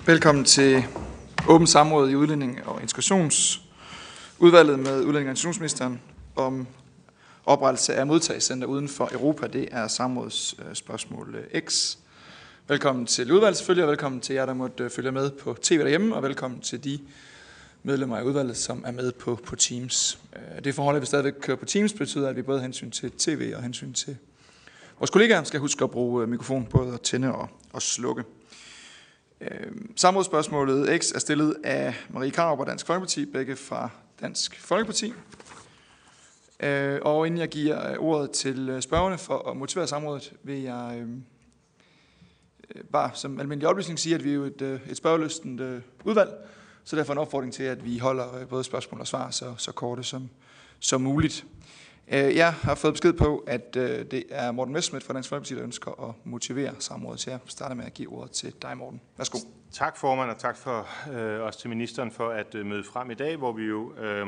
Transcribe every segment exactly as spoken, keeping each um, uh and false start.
Velkommen til åbent samråd i Udlænding- og Integrationsudvalget med Udlænding- og Integrationsministeren om oprettelse af modtagscenter uden for Europa. Det er samråds spørgsmål X. Velkommen til udvalget selvfølgelig, og velkommen til jer, der måtte følge med på tv derhjemme, og velkommen til de medlemmer af udvalget, som er med på, på Teams. Det forhold, at vi stadigvæk kører på Teams, betyder, at vi både hensyn til tv og hensyn til vores kollegaer skal huske at bruge mikrofonen både at tænde og, og slukke. Samrådsspørgsmålet X er stillet af Marie Krarup og Dansk Folkeparti, begge fra Dansk Folkeparti. Og inden jeg giver ordet til spørgerne for at motivere samrådet, vil jeg bare som almindelig oplysning sige, at vi er jo et, et spørgelystent udvalg, så derfor en opfordring til, at vi holder både spørgsmål og svar så, så korte som, som muligt. Jeg har fået besked på, at det er Morten Messerschmidt fra Dansk Folkeparti, der ønsker at motivere samrådet. Så jeg starter med at give ordet til dig, Morten. Værsgo. Tak, formand, og tak for øh, også til ministeren for at øh, møde frem i dag, hvor vi jo øh,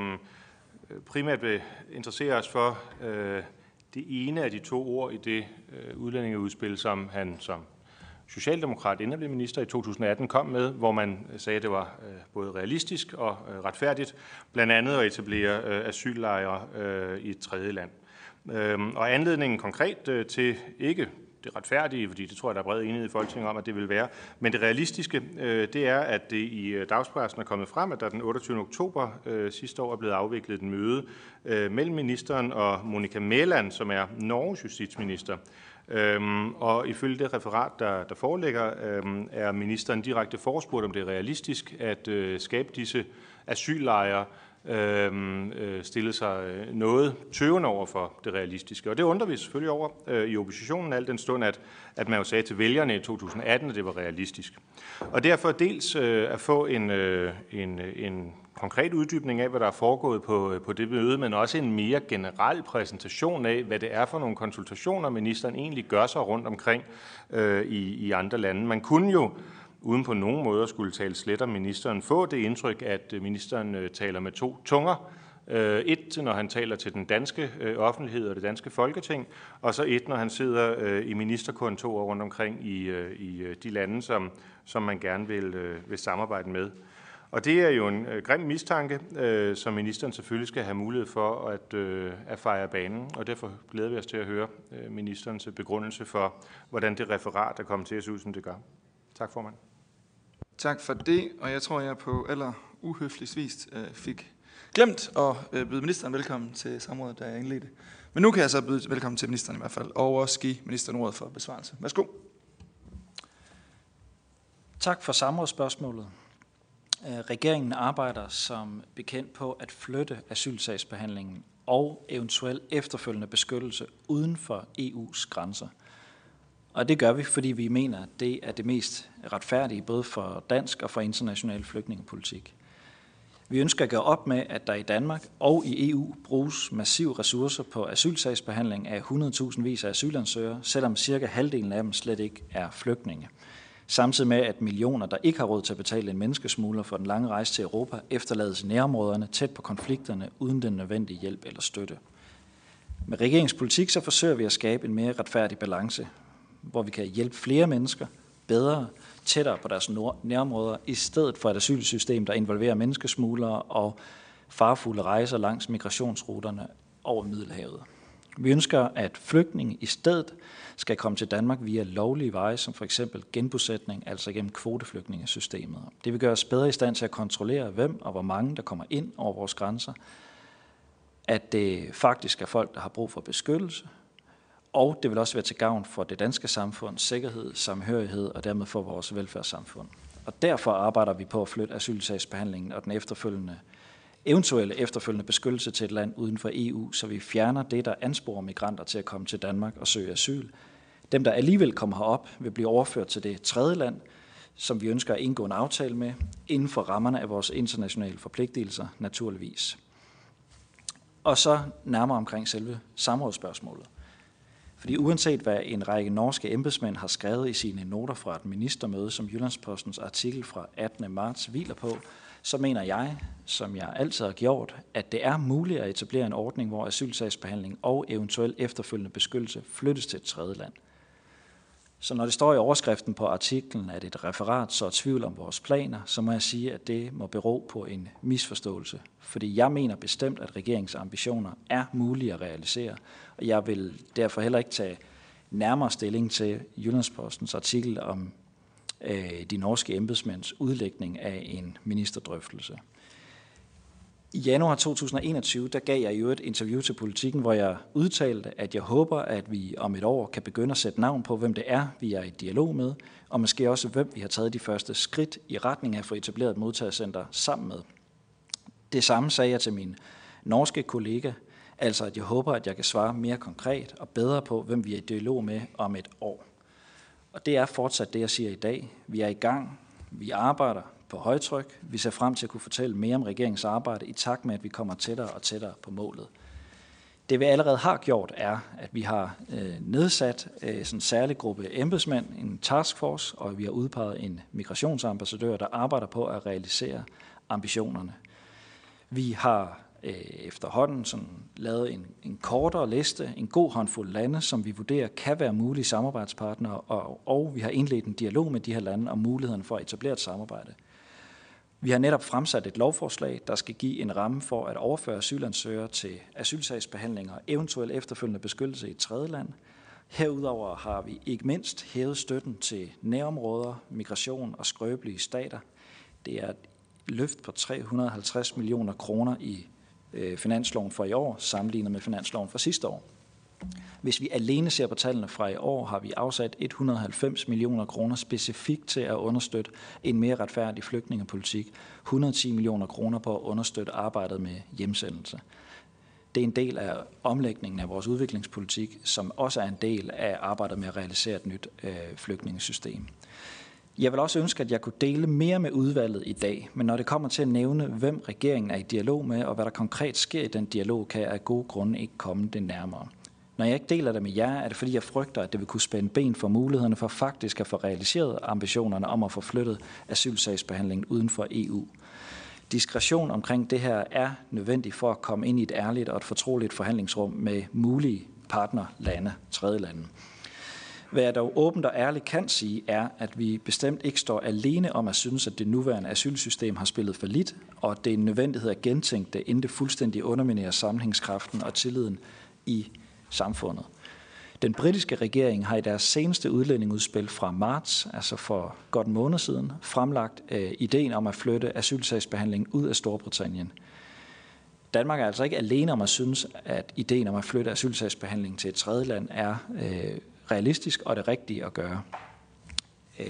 primært vil interessere os for øh, det ene af de to ord i det øh, udlændingeudspil, som han som socialdemokrat inden blev minister i to tusind og atten kom med, hvor man sagde, at det var øh, både realistisk og øh, retfærdigt, blandt andet at etablere øh, asyllejre øh, i et tredje land. Øh, og anledningen konkret øh, til ikke det retfærdige, fordi det tror jeg, der er bred enighed i Folketinget om, at det vil være, men det realistiske, øh, det er, at det i dagspressen er kommet frem, at der den otteogtyvende oktober øh, sidste år er blevet afviklet et møde øh, mellem ministeren og Monica Mæland, som er Norges justitsminister. Øhm, og ifølge det referat, der, der foreligger, øhm, er ministeren direkte forespurgt, om det er realistisk at øh, skabe disse asyllejre, øhm, øh, stille sig noget tøvende over for det realistiske. Og det undrer vi selvfølgelig over øh, i oppositionen, al den stund, at, at man jo sagde til vælgerne i to tusind og atten, at det var realistisk. Og derfor dels øh, at få en, øh, en, en konkret uddybning af, hvad der er foregået på, på det møde, men også en mere generel præsentation af, hvad det er for nogle konsultationer, ministeren egentlig gør sig rundt omkring øh, i, i andre lande. Man kunne jo, uden på nogen måde skulle tale slet om ministeren, få det indtryk, at ministeren øh, taler med to tunger. Øh, et, når han taler til den danske øh, offentlighed og det danske Folketing, og så et, når han sidder øh, i ministerkontorer rundt omkring i, øh, i de lande, som, som man gerne vil, øh, vil samarbejde med. Og det er jo en øh, grim mistanke, øh, som ministeren selvfølgelig skal have mulighed for at, øh, at fejre banen, og derfor glæder vi os til at høre øh, ministerens begrundelse for, hvordan det referat er kommet til at se ud, som det gør. Tak, formand. Tak for det, og jeg tror, jeg på aller uhøfligst vis øh, fik glemt at øh, byde ministeren velkommen til samrådet, da jeg indledte. Men nu kan jeg så byde velkommen til ministeren i hvert fald, og også give ministeren ordet for besvarelse. Værsgo. Tak for samrådsspørgsmålet. Regeringen arbejder som bekendt på at flytte asylsagsbehandlingen og eventuel efterfølgende beskyttelse uden for E U's grænser. Og det gør vi, fordi vi mener, at det er det mest retfærdige både for dansk og for international flygtningepolitik. Vi ønsker at gøre op med, at der i Danmark og i E U bruges massive ressourcer på asylsagsbehandling af hundrede tusind vis af asylansøgere, selvom cirka halvdelen af dem slet ikke er flygtninge. Samtidig med, at millioner, der ikke har råd til at betale en menneskesmugler for den lange rejse til Europa, efterlades i nærområderne tæt på konflikterne uden den nødvendige hjælp eller støtte. Med regeringspolitik så forsøger vi at skabe en mere retfærdig balance, hvor vi kan hjælpe flere mennesker bedre, tættere på deres nærområder, i stedet for et asylsystem, der involverer menneskesmuglere og farefulde rejser langs migrationsruterne over Middelhavet. Vi ønsker, at flygtninge i stedet skal komme til Danmark via lovlige veje, som for eksempel genbosætning, altså gennem kvoteflygtningesystemet. Det vil gøre os bedre i stand til at kontrollere, hvem og hvor mange, der kommer ind over vores grænser, at det faktisk er folk, der har brug for beskyttelse, og det vil også være til gavn for det danske samfunds sikkerhed, samhørighed og dermed for vores velfærdssamfund. Og derfor arbejder vi på at flytte asylsagsbehandlingen og den efterfølgende eventuelle efterfølgende beskyttelse til et land uden for E U, så vi fjerner det, der ansporer migranter til at komme til Danmark og søge asyl. Dem, der alligevel kommer herop, vil blive overført til det tredje land, som vi ønsker at indgå en aftale med, inden for rammerne af vores internationale forpligtelser, naturligvis. Og så nærmere omkring selve samrådsspørgsmålet. Fordi uanset hvad en række norske embedsmænd har skrevet i sine noter fra et ministermøde, som Jyllandspostens artikel fra attende marts hviler på, så mener jeg, som jeg altid har gjort, at det er muligt at etablere en ordning, hvor asylsagsbehandling og eventuel efterfølgende beskyttelse flyttes til et tredje land. Så når det står i overskriften på artiklen, at et referat så tvivl om vores planer, så må jeg sige, at det må bero på en misforståelse. Fordi jeg mener bestemt, at regeringens ambitioner er mulige at realisere, og jeg vil derfor heller ikke tage nærmere stilling til Jyllandspostens artikel om øh, de norske embedsmænds udlægning af en ministerdrøftelse. I januar to tusind og enogtyve, der gav jeg jo et interview til Politiken, hvor jeg udtalte, at jeg håber, at vi om et år kan begynde at sætte navn på, hvem det er, vi er i dialog med, og måske også, hvem vi har taget de første skridt i retning af at få etableret et modtagelsescenter sammen med. Det samme sagde jeg til min norske kollega, altså at jeg håber, at jeg kan svare mere konkret og bedre på, hvem vi er i dialog med om et år. Og det er fortsat det, jeg siger i dag. Vi er i gang. Vi arbejder på højtryk. Vi ser frem til at kunne fortælle mere om regeringens arbejde i takt med, at vi kommer tættere og tættere på målet. Det vi allerede har gjort er, at vi har øh, nedsat øh, sådan en særlig gruppe embedsmænd, en taskforce, og vi har udpeget en migrationsambassadør, der arbejder på at realisere ambitionerne. Vi har øh, efterhånden sådan, lavet en, en kortere liste, en god håndfuld lande, som vi vurderer kan være mulige samarbejdspartnere, og, og vi har indledt en dialog med de her lande om muligheden for at etablere et samarbejde. Vi har netop fremsat et lovforslag, der skal give en ramme for at overføre asylansøgere til asylsagsbehandlinger og eventuelt efterfølgende beskyttelse i et tredje land. Herudover har vi ikke mindst hævet støtten til nærområder, migration og skrøbelige stater. Det er et løft på tre hundrede og halvtreds millioner kroner i øh, finansloven for i år, sammenlignet med finansloven for sidste år. Hvis vi alene ser på tallene fra i år, har vi afsat et hundrede og halvfems millioner kroner specifikt til at understøtte en mere retfærdig flygtningepolitik, et hundrede og ti millioner kroner på at understøtte arbejdet med hjemsendelse. Det er en del af omlægningen af vores udviklingspolitik, som også er en del af arbejdet med at realisere et nyt øh, flygtningesystem. Jeg vil også ønske, at jeg kunne dele mere med udvalget i dag, men når det kommer til at nævne, hvem regeringen er i dialog med, og hvad der konkret sker i den dialog, kan jeg af gode grunde ikke komme det nærmere. Når jeg ikke deler det med jer, er det fordi, jeg frygter, at det vil kunne spænde ben for mulighederne for faktisk at få realiseret ambitionerne om at få flyttet asylsagsbehandlingen uden for E U. Diskretion omkring det her er nødvendig for at komme ind i et ærligt og et fortroligt forhandlingsrum med mulige partnerlande, tredje lande. Hvad jeg dog åbent og ærligt kan sige, er, at vi bestemt ikke står alene om at synes, at det nuværende asylsystem har spillet for lidt, og at det er en nødvendighed at gentænke det, inden det fuldstændig underminerer sammenhængskraften og tilliden i samfundet. Den britiske regering har i deres seneste udlændingeudspil fra marts, altså for godt en måned siden, fremlagt øh, ideen om at flytte asylsagsbehandlingen ud af Storbritannien. Danmark er altså ikke alene om at synes, at ideen om at flytte asylsagsbehandlingen til et tredje land er øh, realistisk og det rigtige at gøre. Øh,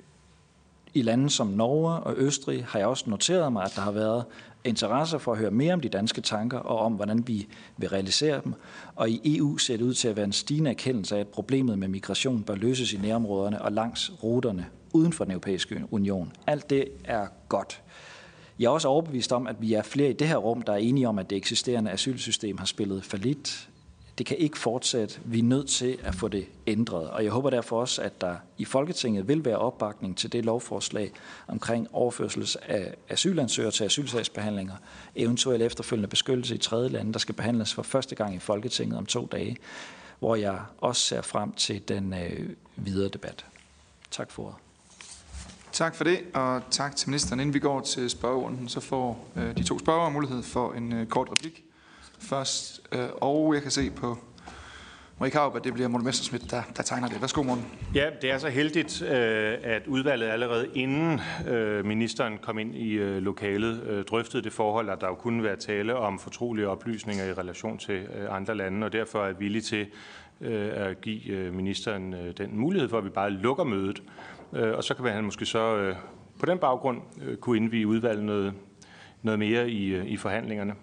I lande som Norge og Østrig har jeg også noteret mig, at der har været interesse for at høre mere om de danske tanker og om, hvordan vi vil realisere dem. Og i E U ser det ud til at være en stigende erkendelse af, at problemet med migration bør løses i nærområderne og langs ruterne uden for den europæiske union. Alt det er godt. Jeg er også overbevist om, at vi er flere i det her rum, der er enige om, at det eksisterende asylsystem har spillet fallit. Det kan ikke fortsætte. Vi er nødt til at få det ændret. Og jeg håber derfor også, at der i Folketinget vil være opbakning til det lovforslag omkring overførsel af asylansøgere til asylsagsbehandlinger, eventuelt efterfølgende beskyttelse i tredje lande, der skal behandles for første gang i Folketinget om to dage, hvor jeg også ser frem til den øh, videre debat. Tak for ordet. Tak for det, og tak til ministeren. Inden vi går til spørgerunden, så får øh, de to spørgere mulighed for en øh, kort replik først, øh, og jeg kan se på Marie Krarup, at det bliver Morten Messerschmidt, der, der tegner det. Værsgo, Morten. Ja, det er så heldigt, øh, at udvalget allerede inden øh, ministeren kom ind i øh, lokalet, øh, drøftede det forhold, at der jo kunne være tale om fortrolige oplysninger i relation til øh, andre lande, og derfor er villig til øh, at give øh, ministeren øh, den mulighed for, at vi bare lukker mødet. Øh, og så kan han måske så øh, på den baggrund øh, kunne indvie udvalget noget, noget mere i, øh, i forhandlingerne.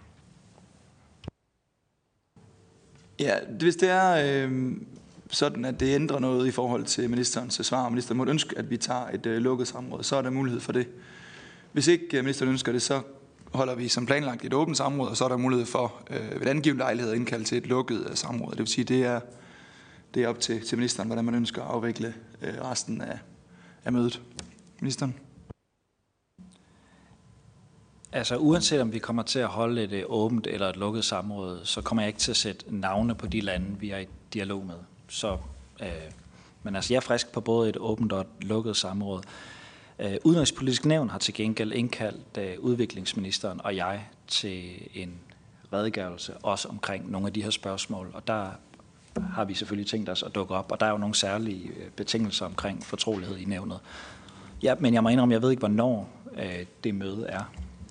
Ja, hvis det er øh, sådan, at det ændrer noget i forhold til ministerens svar, og ministeren måtte ønske, at vi tager et øh, lukket samråd, så er der mulighed for det. Hvis ikke øh, ministeren ønsker det, så holder vi som planlagt et åbent samråd, og så er der mulighed for øh, ved angiven lejlighed at indkalde til et lukket øh, samråd. Det vil sige, det er, det er op til, til ministeren, hvordan man ønsker at afvikle øh, resten af, af mødet. Ministeren? Altså uanset om vi kommer til at holde et åbent eller et lukket samråd, så kommer jeg ikke til at sætte navne på de lande, vi er i dialog med. Så øh, Men altså, jeg er frisk på både et åbent og et lukket samråd. Øh, Udenrigspolitisk Nævn har til gengæld indkaldt øh, udviklingsministeren og jeg til en redegørelse, også omkring nogle af de her spørgsmål. Og der har vi selvfølgelig tænkt os at dukke op, og der er jo nogle særlige øh, betingelser omkring fortrolighed i nævnet. Ja, men jeg må indrømme, jeg ved ikke, hvornår øh, det møde er.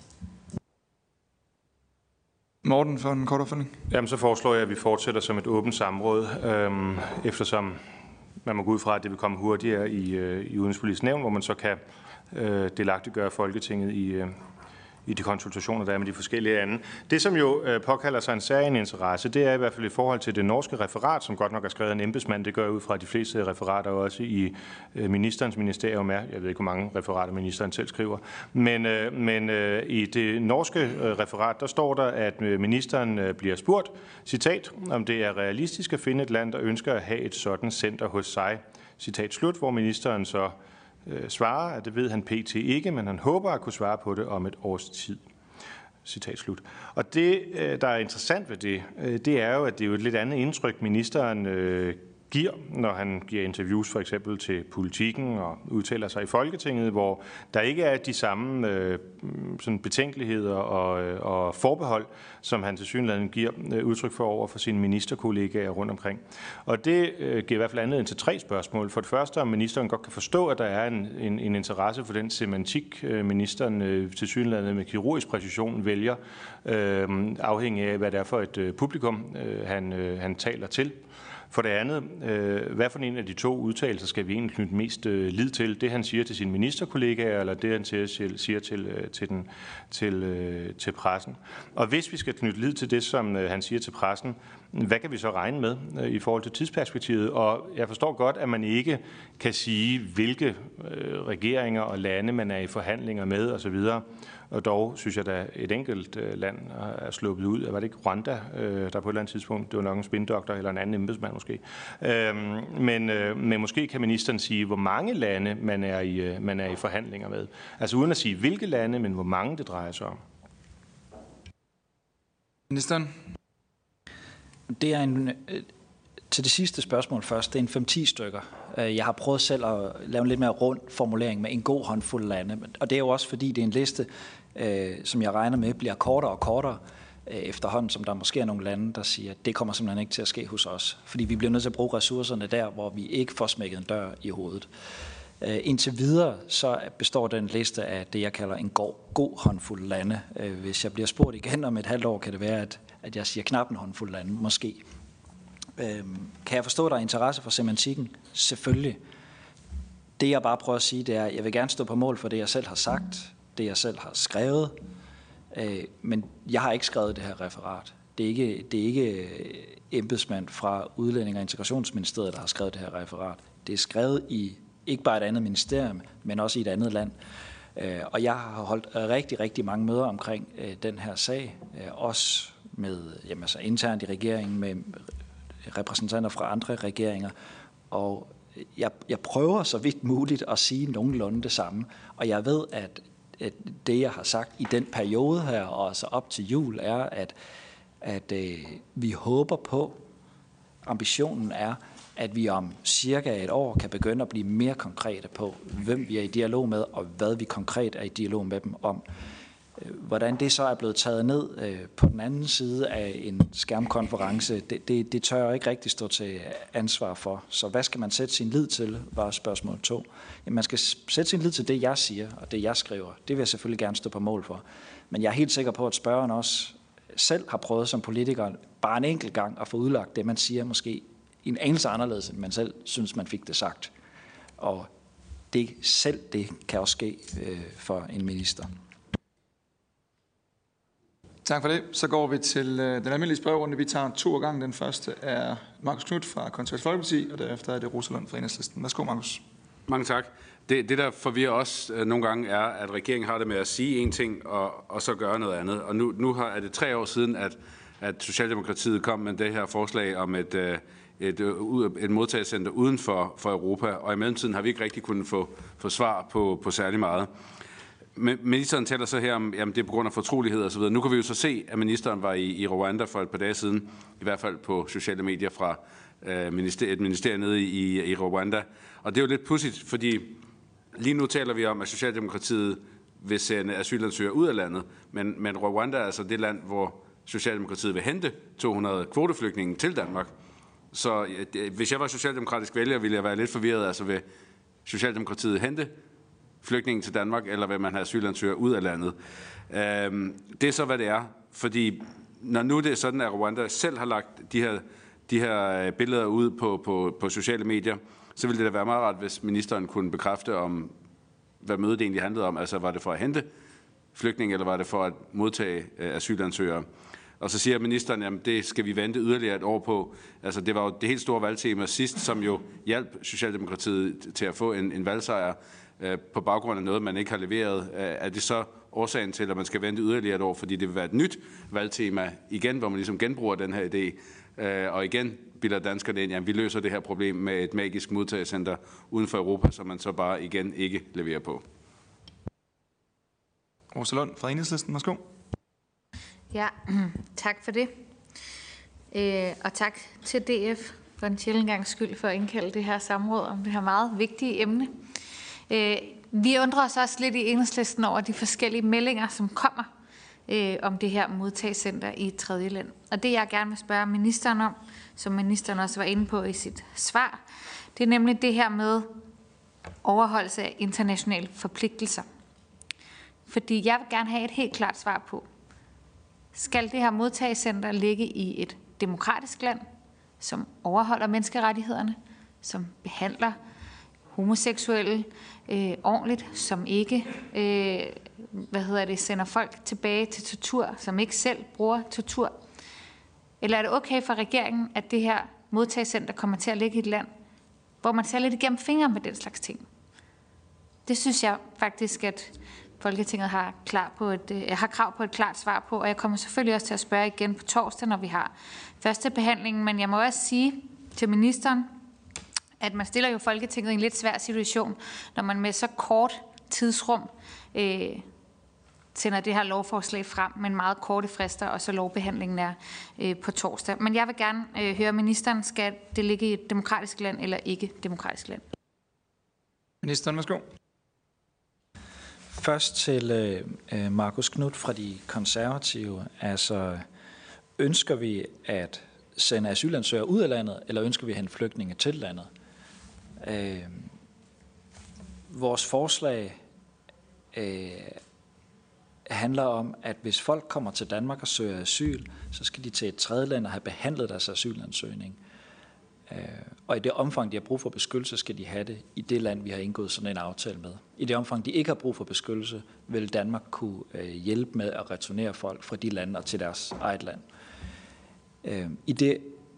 Morten, for en kort opfølgning. Jamen, så foreslår jeg, at vi fortsætter som et åbent samråd, øhm, eftersom man må gå ud fra, at det vil komme hurtigere i, øh, i Udenrigspolitisk Nævn, hvor man så kan øh, delagtiggøre Folketinget i, øh, i de konsultationer, der er med de forskellige andre. Det, som jo øh, påkalder sig en særlig interesse, det er i hvert fald i forhold til det norske referat, som godt nok er skrevet af en embedsmand. Det gør ud fra de fleste referater også i øh, ministerens ministerium er. Jeg ved ikke, hvor mange referater ministeren selv skriver. Men, øh, men øh, i det norske øh, referat, der står der, at øh, ministeren øh, bliver spurgt, citat, om det er realistisk at finde et land, der ønsker at have et sådan center hos sig. Citat slut, hvor ministeren så svarer, at det ved han pt. Ikke, men han håber at kunne svare på det om et års tid. Citat slut. Og det, der er interessant ved det, det er jo, at det er jo et lidt andet indtryk, ministeren øh, giver, når han giver interviews for eksempel til Politikken og udtaler sig i Folketinget, hvor der ikke er de samme øh, sådan betænkeligheder og, og forbehold, som han tilsyneladende giver øh, udtryk for over for sine ministerkollegaer rundt omkring. Og det øh, giver i hvert fald anledning til tre spørgsmål. For det første, om ministeren godt kan forstå, at der er en, en, en interesse for den semantik, øh, ministeren øh, tilsyneladende med kirurgisk præcision vælger, øh, afhængig af, hvad det er for et øh, publikum, øh, han, øh, han taler til. For det andet, øh, hvad for en af de to udtalelser skal vi egentlig knytte mest øh, lid til? Det, han siger til sine ministerkollegaer, eller det, han siger, siger til, øh, til, den, til, øh, til pressen? Og hvis vi skal knytte lid til det, som øh, han siger til pressen, hvad kan vi så regne med øh, i forhold til tidsperspektivet? Og jeg forstår godt, at man ikke kan sige, hvilke øh, regeringer og lande man er i forhandlinger med osv., og dog synes jeg, at et enkelt land er sluppet ud. Var det ikke Rwanda, der på et eller andet tidspunkt, det var nok en spindoktor eller en anden embedsmand måske. Men, men måske kan ministeren sige, hvor mange lande man er, i, man er i forhandlinger med. Altså uden at sige, hvilke lande, men hvor mange det drejer sig om. Ministeren? Det er en... Til det sidste spørgsmål først, det er en fem ti stykker. Jeg har prøvet selv at lave en lidt mere rund formulering med en god håndfuld lande, og det er jo også fordi, det er en liste, som jeg regner med, bliver kortere og kortere efterhånden, som der måske er nogle lande, der siger, at det kommer simpelthen ikke til at ske hos os, fordi vi bliver nødt til at bruge ressourcerne der, hvor vi ikke får smækket en dør i hovedet. Indtil videre så består den liste af det, jeg kalder en god håndfuld lande. Hvis jeg bliver spurgt igen om et halvt år, kan det være, at, at jeg siger knap en håndfuld lande, måske. Kan jeg forstå, at der er interesse for semantikken? Selvfølgelig. Det jeg bare prøver at sige, det er, at jeg vil gerne stå på mål for det, jeg selv har sagt, det jeg selv har skrevet, men jeg har ikke skrevet det her referat. Det er ikke, det er ikke embedsmand fra Udlænding- og Integrationsministeriet, der har skrevet det her referat. Det er skrevet i ikke bare et andet ministerium, men også i et andet land. Og jeg har holdt rigtig, rigtig mange møder omkring den her sag, også med, jamen, altså internt i regeringen, med repræsentanter fra andre regeringer, og jeg, jeg prøver så vidt muligt at sige nogenlunde det samme, og jeg ved, at, at det, jeg har sagt i den periode her, og så op til jul, er, at, at øh, vi håber på, ambitionen er, at vi om cirka et år kan begynde at blive mere konkrete på, hvem vi er i dialog med, og hvad vi konkret er i dialog med dem om. Hvordan det så er blevet taget ned på den anden side af en skærmkonference, det, det, det tør jeg ikke rigtig stå til ansvar for. Så hvad skal man sætte sin lid til, var spørgsmål to. Jamen, man skal sætte sin lid til det, jeg siger, og det, jeg skriver. Det vil jeg selvfølgelig gerne stå på mål for. Men jeg er helt sikker på, at spørgeren også selv har prøvet som politiker bare en enkelt gang at få udlagt det, man siger, måske en anelse anderledes, end man selv synes, man fik det sagt. Og det, selv det kan også ske øh, for en minister. Tak for det. Så går vi til øh, den almindelige spørgerunde. Vi tager to gange. Den første er Marcus Knudt fra Konservative Folkeparti, og derefter er det Rosa Lund fra Enhedslisten. Værsgo, Marcus. Mange tak. Det, det der forvirrer os øh, nogle gange, er, at regeringen har det med at sige en ting, og, og så gøre noget andet. Og nu, nu har, er det tre år siden, at, at Socialdemokratiet kom med det her forslag om et, øh, et, et, et modtagelsescenter uden for, for Europa, og i mellemtiden har vi ikke rigtig kunnet få, få svar på, på særlig meget. Men ministeren taler så her om, jamen det er på grund af fortrolighed og så videre. Nu kan vi jo så se, at ministeren var i, i Rwanda for et par dage siden, i hvert fald på sociale medier fra øh, minister, et ministerie nede i, i Rwanda. Og det er jo lidt pudsigt, fordi lige nu taler vi om, at Socialdemokratiet vil sende asylansøgere ud af landet, men, men Rwanda er altså det land, hvor Socialdemokratiet vil hente to hundrede kvoteflygtninge til Danmark. Så øh, hvis jeg var socialdemokratisk vælger, ville jeg være lidt forvirret. Altså vil Socialdemokratiet hente flygtninge til Danmark, eller vil man have asylansøgere ud af landet? Øh, det er så, hvad det er. Fordi når nu det er sådan, at Rwanda selv har lagt de her, de her billeder ud på, på, på sociale medier, så ville det da være meget rart, hvis ministeren kunne bekræfte om, hvad mødet egentlig handlede om. Altså, var det for at hente flygtninge, eller var det for at modtage øh, asylansøgere? Og så siger ministeren, at det skal vi vente yderligere et år på. Altså, det var jo det helt store valgtema sidst, som jo hjalp Socialdemokratiet til at få en, en valgsejr øh, på baggrund af noget, man ikke har leveret. Er det så årsagen til, at man skal vente yderligere et år, fordi det vil være et nyt valgtema igen, hvor man ligesom genbruger den her idé, øh, og igen bilder danskerne ind, at vi løser det her problem med et magisk modtagecenter uden for Europa, som man så bare igen ikke leverer på. Rosa Lund fra Enhedslisten, værsgo. Ja, tak for det. Øh, og tak til D F for en sjældent gangs skyld for at indkalde det her samråd om det her meget vigtige emne. Øh, vi undrer os også lidt i Enhedslisten over de forskellige meldinger, som kommer øh, om det her modtagecenter i tredje land. Og det jeg gerne vil spørge ministeren om, som ministeren også var inde på i sit svar, det er nemlig det her med overholdelse af internationale forpligtelser. Fordi jeg vil gerne have et helt klart svar på, skal det her modtagecenter ligge i et demokratisk land, som overholder menneskerettighederne, som behandler homoseksuelle øh, ordentligt, som ikke øh, hvad hedder det, sender folk tilbage til tortur, som ikke selv bruger tortur? Eller er det okay for regeringen, at det her modtagecenter kommer til at ligge i et land, hvor man ser lidt igennem fingre med den slags ting? Det synes jeg faktisk, at Folketinget har, klar på et, øh, har krav på et klart svar på, og jeg kommer selvfølgelig også til at spørge igen på torsdag, når vi har første behandling. Men jeg må også sige til ministeren, at man stiller jo Folketinget i en lidt svær situation, når man med så kort tidsrum øh, sender det her lovforslag frem med en meget korte frister, og så lovbehandlingen er øh, på torsdag. Men jeg vil gerne øh, høre ministeren, skal det ligge i et demokratisk land eller ikke demokratisk land? Ministeren, værsgo. Først til øh, Marcus Knudt fra de konservative. Altså, ønsker vi at sende asylansøgere ud af landet, eller ønsker vi at hente flygtninge til landet? Øh, vores forslag øh, handler om, at hvis folk kommer til Danmark og søger asyl, så skal de til et tredje land og have behandlet deres asylansøgning. Og i det omfang, de har brug for beskyttelse, skal de have det i det land, vi har indgået sådan en aftale med. I det omfang, de ikke har brug for beskyttelse, vil Danmark kunne hjælpe med at returnere folk fra de lande og til deres eget land. I det,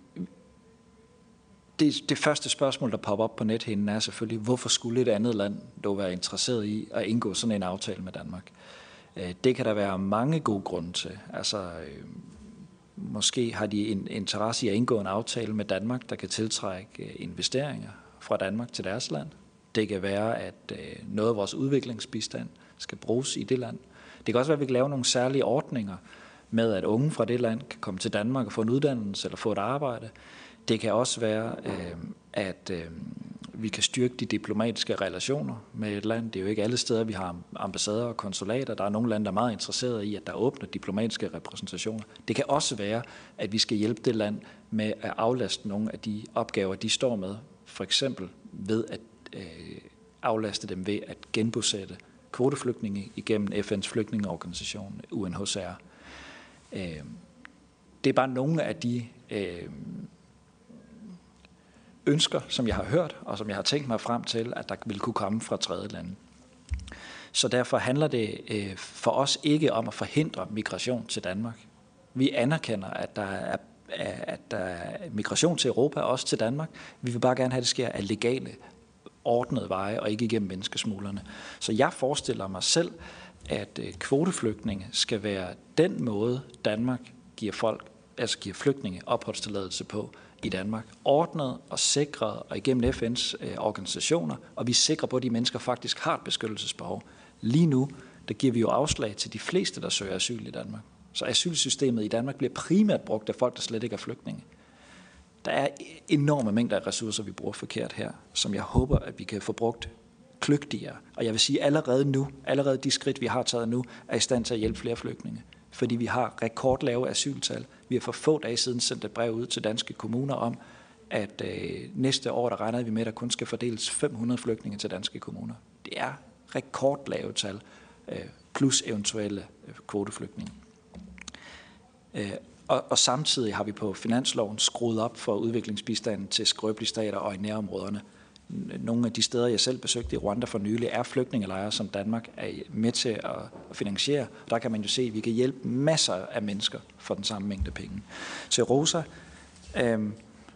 det, det første spørgsmål, der popper op på nethinden, er selvfølgelig, hvorfor skulle et andet land dog være interesseret i at indgå sådan en aftale med Danmark? Det kan der være mange gode grunde til. Altså, måske har de en interesse i at indgå en aftale med Danmark, der kan tiltrække investeringer fra Danmark til deres land. Det kan være, at noget af vores udviklingsbistand skal bruges i det land. Det kan også være, at vi kan lave nogle særlige ordninger med, at unge fra det land kan komme til Danmark og få en uddannelse eller få et arbejde. Det kan også være, at vi kan styrke de diplomatiske relationer med et land. Det er jo ikke alle steder, vi har ambassader og konsulater. Der er nogle lande, der er meget interesserede i, at der åbner diplomatiske repræsentationer. Det kan også være, at vi skal hjælpe det land med at aflaste nogle af de opgaver, de står med. For eksempel ved at øh, aflaste dem ved at genbosætte kvoteflygtninge igennem F N's flygtningeorganisation, U N H C R. Øh, det er bare nogle af de øh, ønsker, som jeg har hørt, og som jeg har tænkt mig frem til, at der vil kunne komme fra tredje lande. Så derfor handler det øh, for os ikke om at forhindre migration til Danmark. Vi anerkender, at der er, at der er migration til Europa, og også til Danmark. Vi vil bare gerne have, at det sker af legale, ordnede veje, og ikke igennem menneskesmuglerne. Så jeg forestiller mig selv, at øh, kvoteflygtninge skal være den måde, Danmark giver folk, altså giver flygtninge opholdstilladelse på i Danmark, ordnet og sikret og igennem F N's øh, organisationer, og vi er sikre på, at de mennesker faktisk har et beskyttelsesbehov. Lige nu der giver vi jo afslag til de fleste, der søger asyl i Danmark. Så asylsystemet i Danmark bliver primært brugt af folk, der slet ikke er flygtninge. Der er enorme mængder af ressourcer, vi bruger forkert her, som jeg håber, at vi kan få brugt kløgtigere. Og jeg vil sige, allerede nu, allerede de skridt, vi har taget nu, er i stand til at hjælpe flere flygtninge. Fordi vi har rekordlave asyltal. Vi har for få dage siden sendt et brev ud til danske kommuner om, at øh, næste år, der regner vi med, at der kun skal fordeles fem hundrede flygtninge til danske kommuner. Det er rekordlave tal, øh, plus eventuelle øh, kvoteflygtninge. Øh, og, og samtidig har vi på finansloven skruet op for udviklingsbistanden til skrøbelige stater og i nærområderne. Nogle af de steder, jeg selv besøgte i Rwanda for nylig, er flygtningelejre, som Danmark er med til at finansiere. Der kan man jo se, at vi kan hjælpe masser af mennesker for den samme mængde penge. Til Rosa, øh,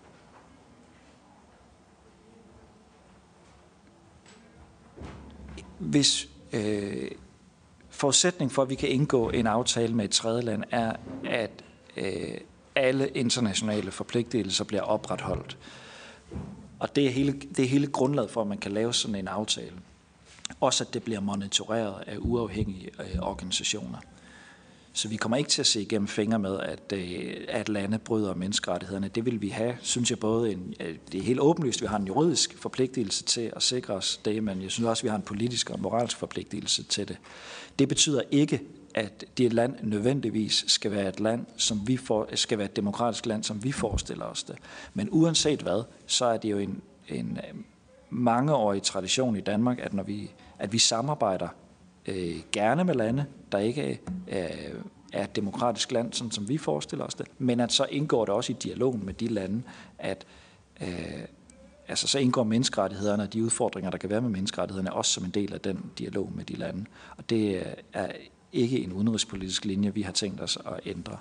hvis øh, forudsætning for, at vi kan indgå en aftale med et tredjeland, er, at øh, alle internationale forpligtelser bliver opretholdt. Og det er, hele, det er hele grundlaget for, at man kan lave sådan en aftale. Også at det bliver monitoreret af uafhængige øh, organisationer. Så vi kommer ikke til at se igennem fingre med, at, øh, at lande bryder menneskerettighederne. Det vil vi have, synes jeg både, en, øh, det er helt åbenlyst, vi har en juridisk forpligtelse til at sikre os det, men jeg synes også, vi har en politisk og moralsk forpligtelse til det. Det betyder ikke, at det land nødvendigvis skal være et land, som vi for, skal være et demokratisk land, som vi forestiller os det. Men uanset hvad, så er det jo en, en mangeårig tradition i Danmark, at når vi, at vi samarbejder øh, gerne med lande, der ikke er, er et demokratisk land, sådan som vi forestiller os det, men at så indgår det også i dialogen med de lande, at øh, altså så indgår menneskerettighederne og de udfordringer, der kan være med menneskerettighederne, også som en del af den dialog med de lande. Og det er ikke en udenrigspolitisk linje, vi har tænkt os at ændre.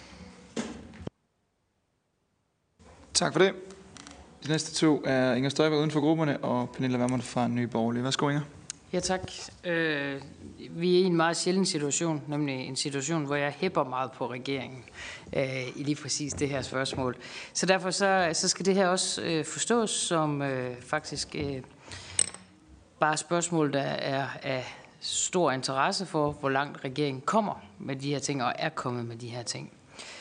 Tak for det. De næste to er Inger Støjberg uden for grupperne og Pernille Vermund fra Nye Borgerlige. Værsgo, Inger. Ja, tak. Øh, vi er i en meget sjælden situation, nemlig en situation, hvor jeg hæpper meget på regeringen øh, i lige præcis det her spørgsmål. Så derfor så, så skal det her også øh, forstås som øh, faktisk øh, bare spørgsmål, der er af stor interesse for, hvor langt regeringen kommer med de her ting, og er kommet med de her ting.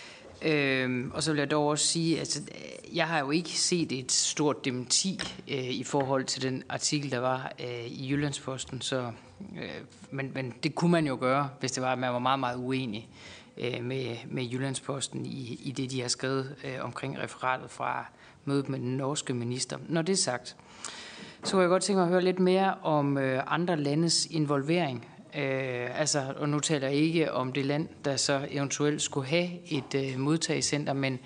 Øhm, og så vil jeg dog også sige, at altså, jeg har jo ikke set et stort dementi øh, i forhold til den artikel, der var øh, i Jyllandsposten. Så, øh, men, men det kunne man jo gøre, hvis det var, at man var meget, meget uenig øh, med, med Jyllandsposten i, i det, de har skrevet øh, omkring referatet fra mødet med den norske minister. Når det er sagt, så kunne jeg godt tænke mig at høre lidt mere om øh, andre landes involvering. Øh, altså, og nu taler jeg ikke om det land, der så eventuelt skulle have et øh, modtagecenter, men,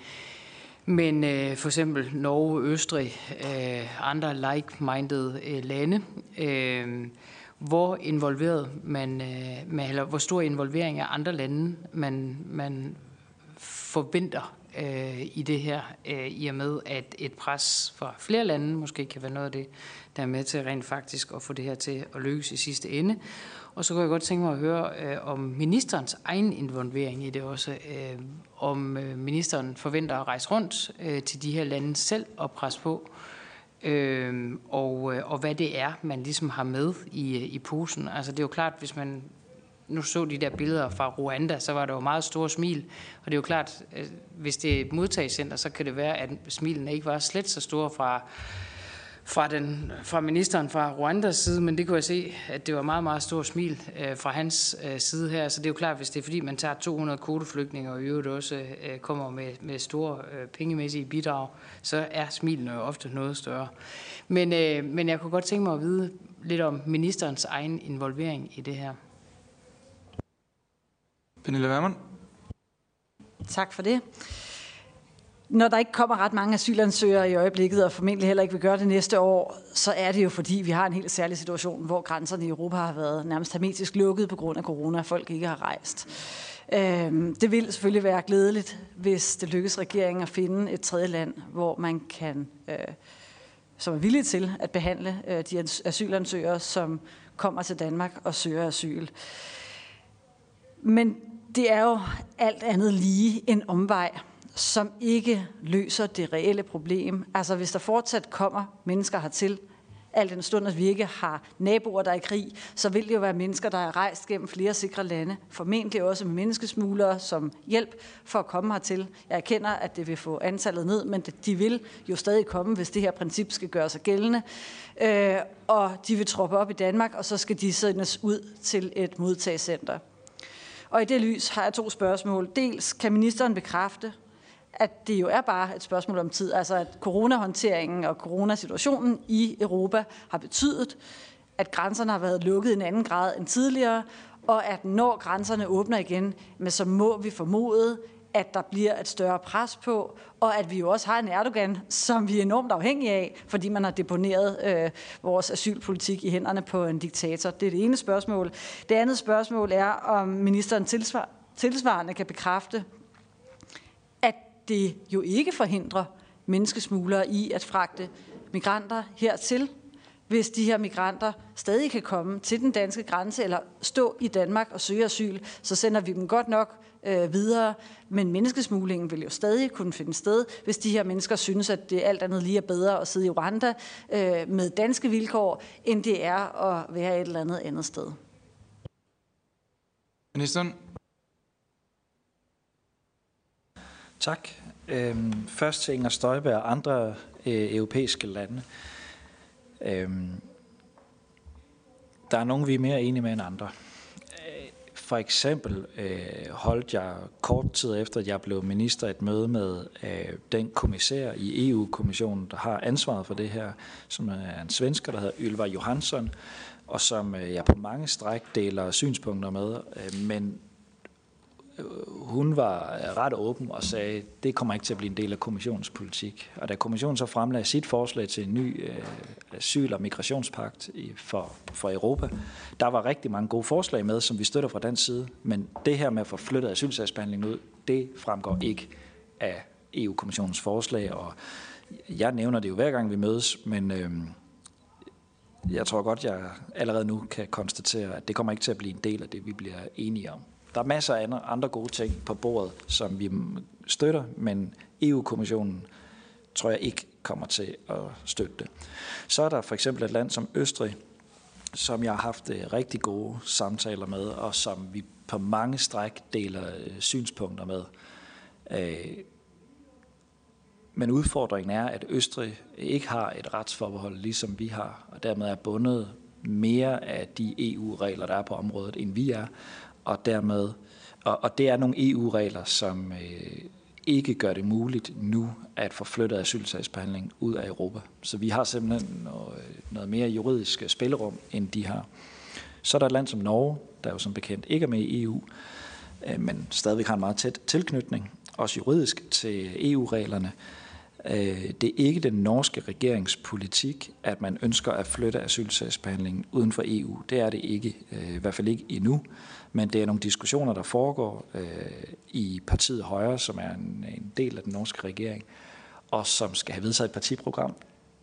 men øh, for eksempel Norge, Østrig, øh, andre like-minded øh, lande. Øh, hvor involveret man, øh, med, eller hvor stor involvering af andre lande man, man forventer øh, i det her, øh, i og med at et pres fra flere lande måske kan være noget af det, der er med til rent faktisk at få det her til at lykkes i sidste ende. Og så kunne jeg godt tænke mig at høre øh, om ministerens egen involvering i det også. Øh, om øh, ministeren forventer at rejse rundt øh, til de her lande selv og presse på. Øh, og, øh, og hvad det er, man ligesom har med i, i posen. Altså det er jo klart, hvis man nu så de der billeder fra Rwanda, så var der jo meget store smil. Og det er jo klart, øh, hvis det er et modtagelsescenter, så kan det være, at smilene ikke var slet så store fra... Fra, den, fra ministeren fra Rwandas side, men det kunne jeg se, at det var meget, meget stor smil øh, fra hans øh, side her. Så det er jo klart, hvis det er fordi, man tager to hundrede kvoteflygtninge og i øvrigt også øh, kommer med, med store øh, pengemæssige bidrag, så er smilene jo ofte noget større. Men, øh, men jeg kunne godt tænke mig at vide lidt om ministerens egen involvering i det her. Pernille Vermund. Tak for det. Når der ikke kommer ret mange asylansøgere i øjeblikket, og formentlig heller ikke vil gøre det næste år, så er det jo fordi, vi har en helt særlig situation, hvor grænserne i Europa har været nærmest hermetisk lukket på grund af corona, og folk ikke har rejst. Det vil selvfølgelig være glædeligt, hvis det lykkes regeringen at finde et tredje land, hvor man kan, som er villig til at behandle de asylansøgere, som kommer til Danmark og søger asyl. Men det er jo alt andet lige en omvej, som ikke løser det reelle problem. Altså hvis der fortsat kommer mennesker hertil Al den stund, at vi ikke har naboer, der er i krig, så vil det jo være mennesker, der er rejst gennem flere sikre lande, formentlig også med menneskesmuglere som hjælp for at komme hertil. Jeg erkender, at det vil få antallet ned, men de vil jo stadig komme, hvis det her princip skal gøre sig gældende. Øh, og de vil troppe op i Danmark, og så skal de sendes ud til et modtagscenter. Og i det lys har jeg to spørgsmål. Dels kan ministeren bekræfte, at det jo er bare et spørgsmål om tid, altså at coronahåndteringen og coronasituationen i Europa har betydet, at grænserne har været lukket i en anden grad end tidligere, og at når grænserne åbner igen, men så må vi formode, at der bliver et større pres på, og at vi jo også har en Erdogan, som vi er enormt afhængige af, fordi man har deponeret øh, vores asylpolitik i hænderne på en diktator. Det er det ene spørgsmål. Det andet spørgsmål er, om ministeren tilsvar- tilsvarende kan bekræfte, at det jo ikke forhindrer menneskesmuglere i at fragte migranter hertil, hvis de her migranter stadig kan komme til den danske grænse eller stå i Danmark og søge asyl, så sender vi dem godt nok øh, videre. Men menneskesmuglingen vil jo stadig kunne finde sted, hvis de her mennesker synes, at det alt andet lige er bedre at sidde i Rwanda øh, med danske vilkår, end det er at være et eller andet andet sted. Ministeren. Tak. Øhm, først til Inger Støjberg og andre øh, europæiske lande. Øhm, der er nogen, vi er mere enige med end andre. For eksempel øh, holdt jeg kort tid efter, at jeg blev minister, et møde med øh, den kommissær i E U-kommissionen, der har ansvaret for det her, som er en svensker, der hedder Ylva Johansson, og som øh, jeg på mange stræk deler synspunkter med, øh, men hun var ret åben og sagde, at det kommer ikke til at blive en del af kommissionens politik. Og da kommissionen så fremlagde sit forslag til en ny øh, asyl- og migrationspagt i, for, for Europa, der var rigtig mange gode forslag med, som vi støtter fra den side. Men det her med at få flyttet asylsagsbehandlingen ud, det fremgår ikke af E U-kommissionens forslag. Og jeg nævner det jo hver gang vi mødes, men øh, jeg tror godt, jeg allerede nu kan konstatere, at det kommer ikke til at blive en del af det, vi bliver enige om. Der er masser af andre gode ting på bordet, som vi støtter, men E U-kommissionen tror jeg ikke kommer til at støtte det. Så er der for eksempel et land som Østrig, som jeg har haft rigtig gode samtaler med, og som vi på mange stræk deler synspunkter med. Men udfordringen er, at Østrig ikke har et retsforbehold, ligesom vi har, og dermed er bundet mere af de E U-regler, der er på området, end vi er. Og dermed, og, og det er nogle E U-regler, som øh, ikke gør det muligt nu at få flyttet asylsagsbehandling ud af Europa. Så vi har simpelthen noget, noget mere juridisk spillerum, end de har. Så er der et land som Norge, der jo som bekendt ikke er med i E U, øh, men stadigvæk har en meget tæt tilknytning, også juridisk, til E U-reglerne. Øh, det er ikke den norske regeringspolitik, at man ønsker at flytte asylsagsbehandlingen uden for E U. Det er det ikke, øh, i hvert fald ikke endnu. Men det er nogle diskussioner, der foregår øh, i partiet Højre, som er en, en del af den norske regering, og som skal have vedtaget et partiprogram.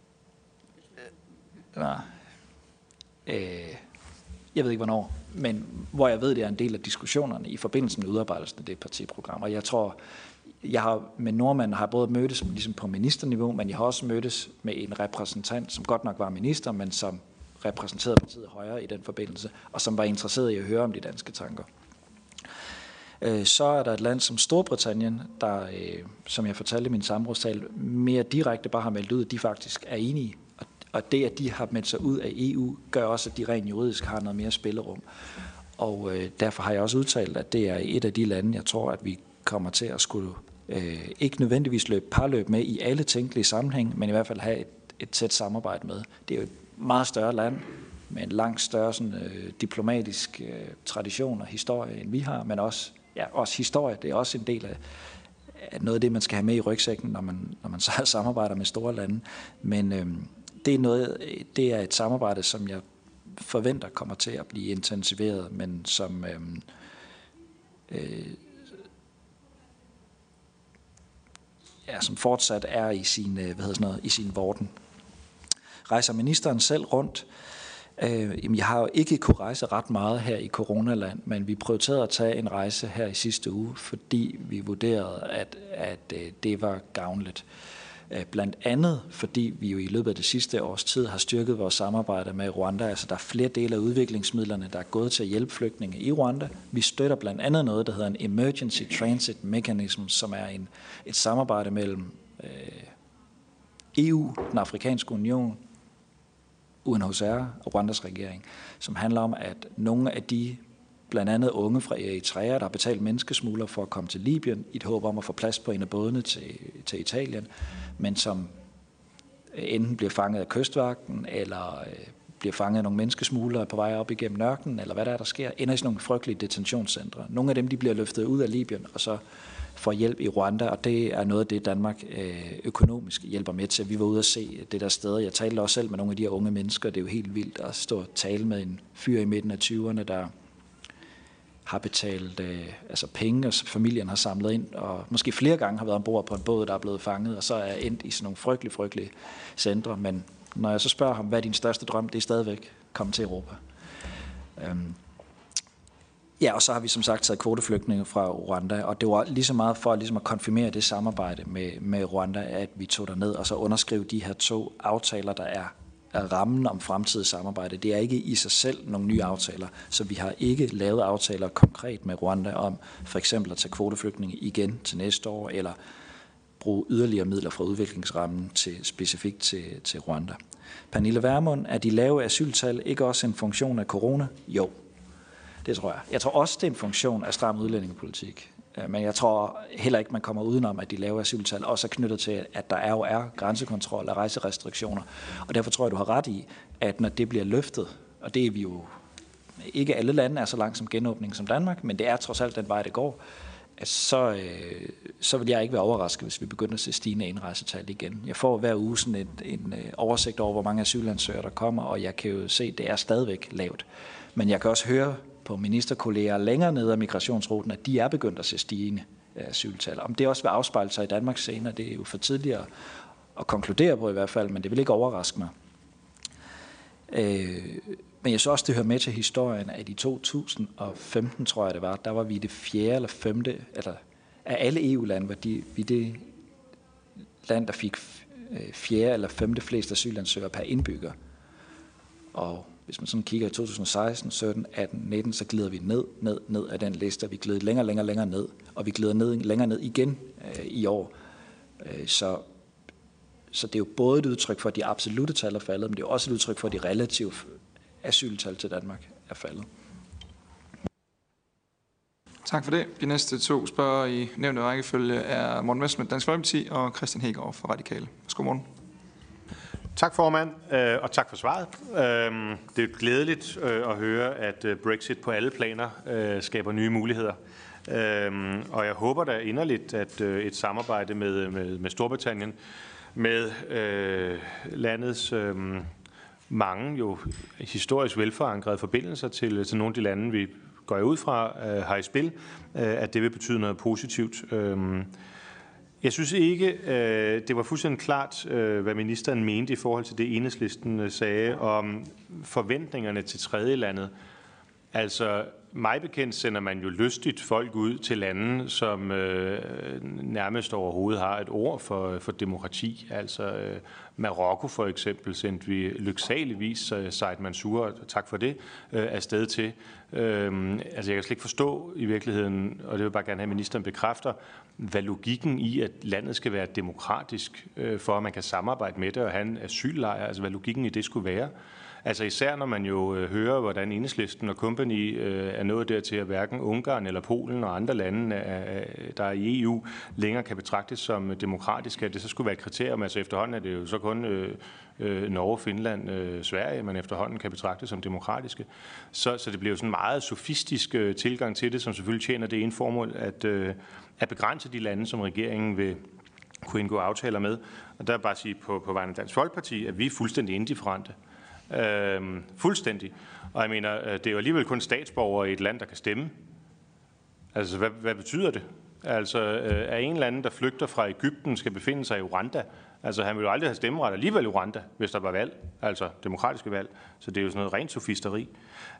Øh, øh, jeg ved ikke hvornår, men hvor jeg ved, det er en del af diskussionerne i forbindelse med udarbejdelsen af det partiprogram. Og jeg tror, jeg har med nordmanden har både mødtes ligesom på ministerniveau, men jeg har også mødtes med en repræsentant, som godt nok var minister, men som repræsenterede partiet Højre i den forbindelse, og som var interesseret i at høre om de danske tanker. Så er der et land som Storbritannien, der, som jeg fortalte i min samrådstale, mere direkte bare har meldt ud, at de faktisk er enige. Og det, at de har meldt sig ud af E U, gør også, at de rent juridisk har noget mere spillerum. Og derfor har jeg også udtalt, at det er et af de lande, jeg tror, at vi kommer til at skulle øh, ikke nødvendigvis løbe parløb med i alle tænkelige sammenhæng, men i hvert fald have et, et tæt samarbejde med. Det er jo et meget større land med en langt større sådan, øh, diplomatisk øh, tradition og historie, end vi har, men også, ja, også historie. Det er også en del af, af noget af det, man skal have med i rygsækken, når man, når man så samarbejder med store lande. Men øh, det, er noget, det er et samarbejde, som jeg forventer kommer til at blive intensiveret, men som øh, øh, Ja, som fortsat er i sin, hvad hedder sådan noget, i sin vorden. Rejser ministeren selv rundt? Øh, jamen jeg har jo ikke kunne rejse ret meget her i coronaland, men vi prioriterede at tage en rejse her i sidste uge, fordi vi vurderede, at, at det var gavnligt. Blandt andet, fordi vi jo i løbet af det sidste års tid har styrket vores samarbejde med Rwanda. Altså der er flere dele af udviklingsmidlerne, der er gået til at hjælpe flygtninge i Rwanda. Vi støtter blandt andet noget, der hedder en Emergency Transit Mechanism, som er en, et samarbejde mellem øh, E U, den afrikanske union, U N H C R og Rwandas regering, som handler om, at nogle af de blandt andet unge fra Eritrea, der har betalt menneskesmugler for at komme til Libyen, i et håb om at få plads på en af bådene til, til Italien, men som enten bliver fanget af kystvagten, eller øh, bliver fanget af nogle menneskesmuglere på vej op igennem ørkenen, eller hvad der er, der sker, ender i sådan nogle frygtelige detentionscentre. Nogle af dem, de bliver løftet ud af Libyen, og så får hjælp i Rwanda, og det er noget af det, Danmark øh, økonomisk hjælper med til. Vi var ude at se det der sted. Jeg talte også selv med nogle af de her unge mennesker. Det er jo helt vildt at stå og tale med en fyr i midten af tyverne, der har betalt øh, altså penge, og familien har samlet ind, og måske flere gange har været ombord på en båd, der er blevet fanget, og så er endt i sådan nogle frygtelige, frygtelige centre. Men når jeg så spørger ham, hvad er din største drøm, det er stadigvæk at komme til Europa. Øhm. Ja, og så har vi som sagt taget kvoteflygtninge fra Rwanda, og det var lige så meget for ligesom at konfirmere det samarbejde med, med Rwanda, at vi tog derned og så underskrev de her to aftaler, der er er rammen om fremtidigt samarbejde. Det er ikke i sig selv nogle nye aftaler, så vi har ikke lavet aftaler konkret med Rwanda om for eksempel at tage kvoteflygtninge igen til næste år, eller bruge yderligere midler fra udviklingsrammen til, specifikt til, til Rwanda. Pernille Vermund, er de lave asyltal ikke også en funktion af corona? Jo, det tror jeg. Jeg tror også, det er en funktion af stram udlændingepolitik. Men jeg tror heller ikke, man kommer udenom, at de lave asyltal også er knyttet til, at der er jo er grænsekontrol og rejserestriktioner. Og derfor tror jeg, du har ret i, at når det bliver løftet, og det er vi jo, ikke alle lande er så langt som genåbning som Danmark, men det er trods alt den vej, det går, at så, øh, så vil jeg ikke være overrasket, hvis vi begynder at se stigende indrejsetal igen. Jeg får hver uge sådan en, en oversigt over, hvor mange asylansøgere der kommer, og jeg kan jo se, at det er stadigvæk lavt. Men jeg kan også høre på ministerkolleger længere nede af migrationsruten, at de er begyndt at se stigende asyltal. Om det også vil afspejle sig i Danmark senere, det er jo for tidligere at konkludere på i hvert fald, men det vil ikke overraske mig. Øh, men jeg synes også, det hører med til historien, at i to tusind og femten, tror jeg det var, der var vi det fjerde eller femte, eller af alle E U-lande var de, vi det land, der fik fjerde eller femte flest asylansøgere per indbygger. Og hvis man sådan kigger i to tusind og seksten, sytten, atten, nitten, så glider vi ned, ned, ned af den liste. Vi glider længere, længere, længere ned, og vi glider ned, længere ned igen øh, i år. Øh, så, så det er jo både et udtryk for, at de absolute tal er faldet, men det er også et udtryk for, at de relative asyltal til Danmark er faldet. Tak for det. De næste to spørger i nævnte rækkefølge er Morten Messerschmidt, Dansk Folkeparti, og Christian Hegaard fra Radikale. Værsgo, Morten. Tak, formand, og tak for svaret. Det er glædeligt at høre, at Brexit på alle planer skaber nye muligheder. Og jeg håber da inderligt, at et samarbejde med, med, med Storbritannien, med øh, landets øh, mange jo historisk velforankrede forbindelser til, til nogle af de lande, vi går ud fra, øh, har i spil, øh, at det vil betyde noget positivt. Øh, Jeg synes ikke, det var fuldstændig klart, hvad ministeren mente i forhold til det, Enhedslisten sagde om forventningerne til tredjelandet. Altså, mig bekendt sender man jo lystigt folk ud til lande, som nærmest overhovedet har et ord for, for demokrati. Altså, Marokko for eksempel sendte vi lyksaligvis Said Mansour, tak for det, afsted til. Altså, jeg kan slet ikke forstå i virkeligheden, og det vil bare gerne have, at ministeren bekræfter, hvad logikken i, at landet skal være demokratisk, øh, for at man kan samarbejde med det og have en asyllejr, altså hvad logikken i det skulle være. Altså især når man jo øh, hører, hvordan Enhedslisten og company øh, er nået dertil, at hverken Ungarn eller Polen og andre lande, er, der er i E U, længere kan betragtes som demokratiske, at det så skulle være et kriterium. Altså efterhånden er det jo så kun øh, øh, Norge, Finland, øh, Sverige, man efterhånden kan betragte som demokratiske. Så, så det bliver jo sådan en meget sofistisk øh, tilgang til det, som selvfølgelig tjener det ene formål, at øh, at begrænse de lande, som regeringen vil kunne indgå aftaler med. Og der er bare at sige på, på vegne af Dansk Folkeparti, at vi er fuldstændig indifferente. Øhm, fuldstændig. Og jeg mener, det er jo alligevel kun statsborgere i et land, der kan stemme. Altså, hvad, hvad betyder det? Altså, øh, at en eller anden, der flygter fra Egypten, skal befinde sig i Rwanda. Altså, han ville jo aldrig have stemmeret alligevel i Rwanda, hvis der var valg, altså demokratiske valg. Så det er jo sådan noget rent sofisteri.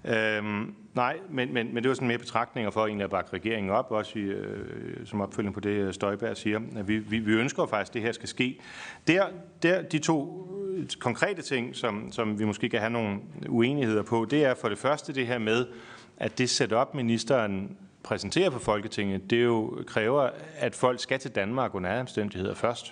Øhm, nej, men, men, men det var sådan mere betragtninger for egentlig at bakke regeringen op, også i, øh, som opfølging på det, Støjberg siger. At vi, vi, vi ønsker faktisk, at det her skal ske. Der, der de to konkrete ting, som, som vi måske kan have nogle uenigheder på, det er for det første det her med, at det setup, ministeren præsenterer for Folketinget, det jo kræver, at folk skal til Danmark under alle omstændigheder først.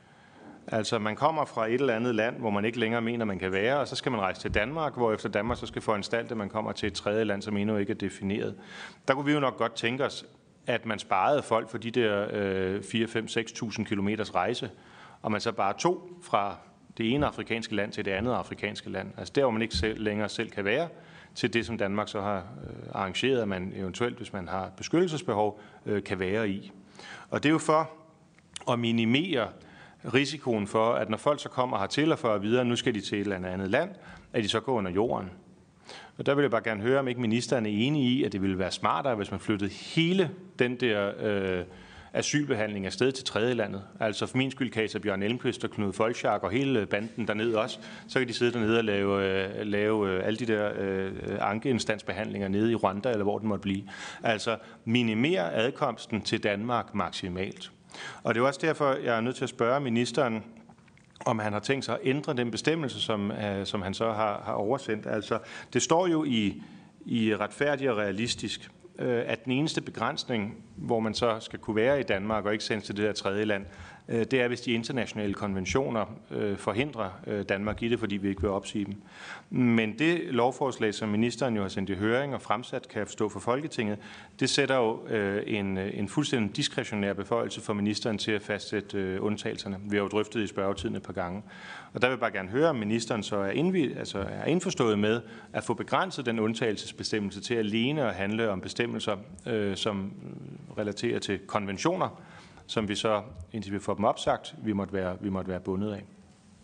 Altså, man kommer fra et eller andet land, hvor man ikke længere mener, man kan være, og så skal man rejse til Danmark, hvor efter Danmark så skal foranstalte, at man kommer til et tredje land, som endnu ikke er defineret. Der kunne vi jo nok godt tænke os, at man sparede folk for de der øh, fire, fem, seks tusind kilometers rejse, og man så bare tog fra det ene afrikanske land til det andet afrikanske land. Altså der, hvor man ikke selv, længere selv kan være, til det, som Danmark så har øh, arrangeret, at man eventuelt, hvis man har beskyttelsesbehov, øh, kan være i. Og det er jo for at minimere risikoen for, at når folk så kommer hertil og får at vide, at nu skal de til et eller andet land, at de så går under jorden. Og der vil jeg bare gerne høre, om ikke ministeren er enig i, at det ville være smartere, hvis man flyttede hele den der øh, asylbehandling afsted til tredje landet. Altså for min skyld kan I Bjørn Elmqvist og Knud Folchak og hele banden dernede også, så kan de sidde dernede og lave, øh, lave øh, alle de der øh, ankeinstansbehandlinger nede i Rwanda, eller hvor den måtte blive. Altså minimere adkomsten til Danmark maksimalt. Og det er også derfor, jeg er nødt til at spørge ministeren, om han har tænkt sig at ændre den bestemmelse, som, uh, som han så har, har oversendt. Altså, det står jo i, i Retfærdig og Realistisk, uh, at den eneste begrænsning, hvor man så skal kunne være i Danmark og ikke sendes til det her tredje land, uh, det er, hvis de internationale konventioner uh, forhindrer uh, Danmark i det, fordi vi ikke vil opsige dem. Men det lovforslag, som ministeren jo har sendt i høring og fremsat, kan jeg forstå for Folketinget, det sætter jo uh, en, en fuldstændig diskretionær beføjelse for ministeren til at fastsætte uh, undtagelserne. Vi har jo drøftet i spørgetiden et par gange. Og der vil jeg bare gerne høre, om ministeren så er, indvid, altså er indforstået med at få begrænset den undtagelsesbestemmelse til alene at handle om bestemmelser, uh, som relaterer til konventioner, som vi så, indtil vi får dem opsagt, vi måtte være, vi måtte være bundet af.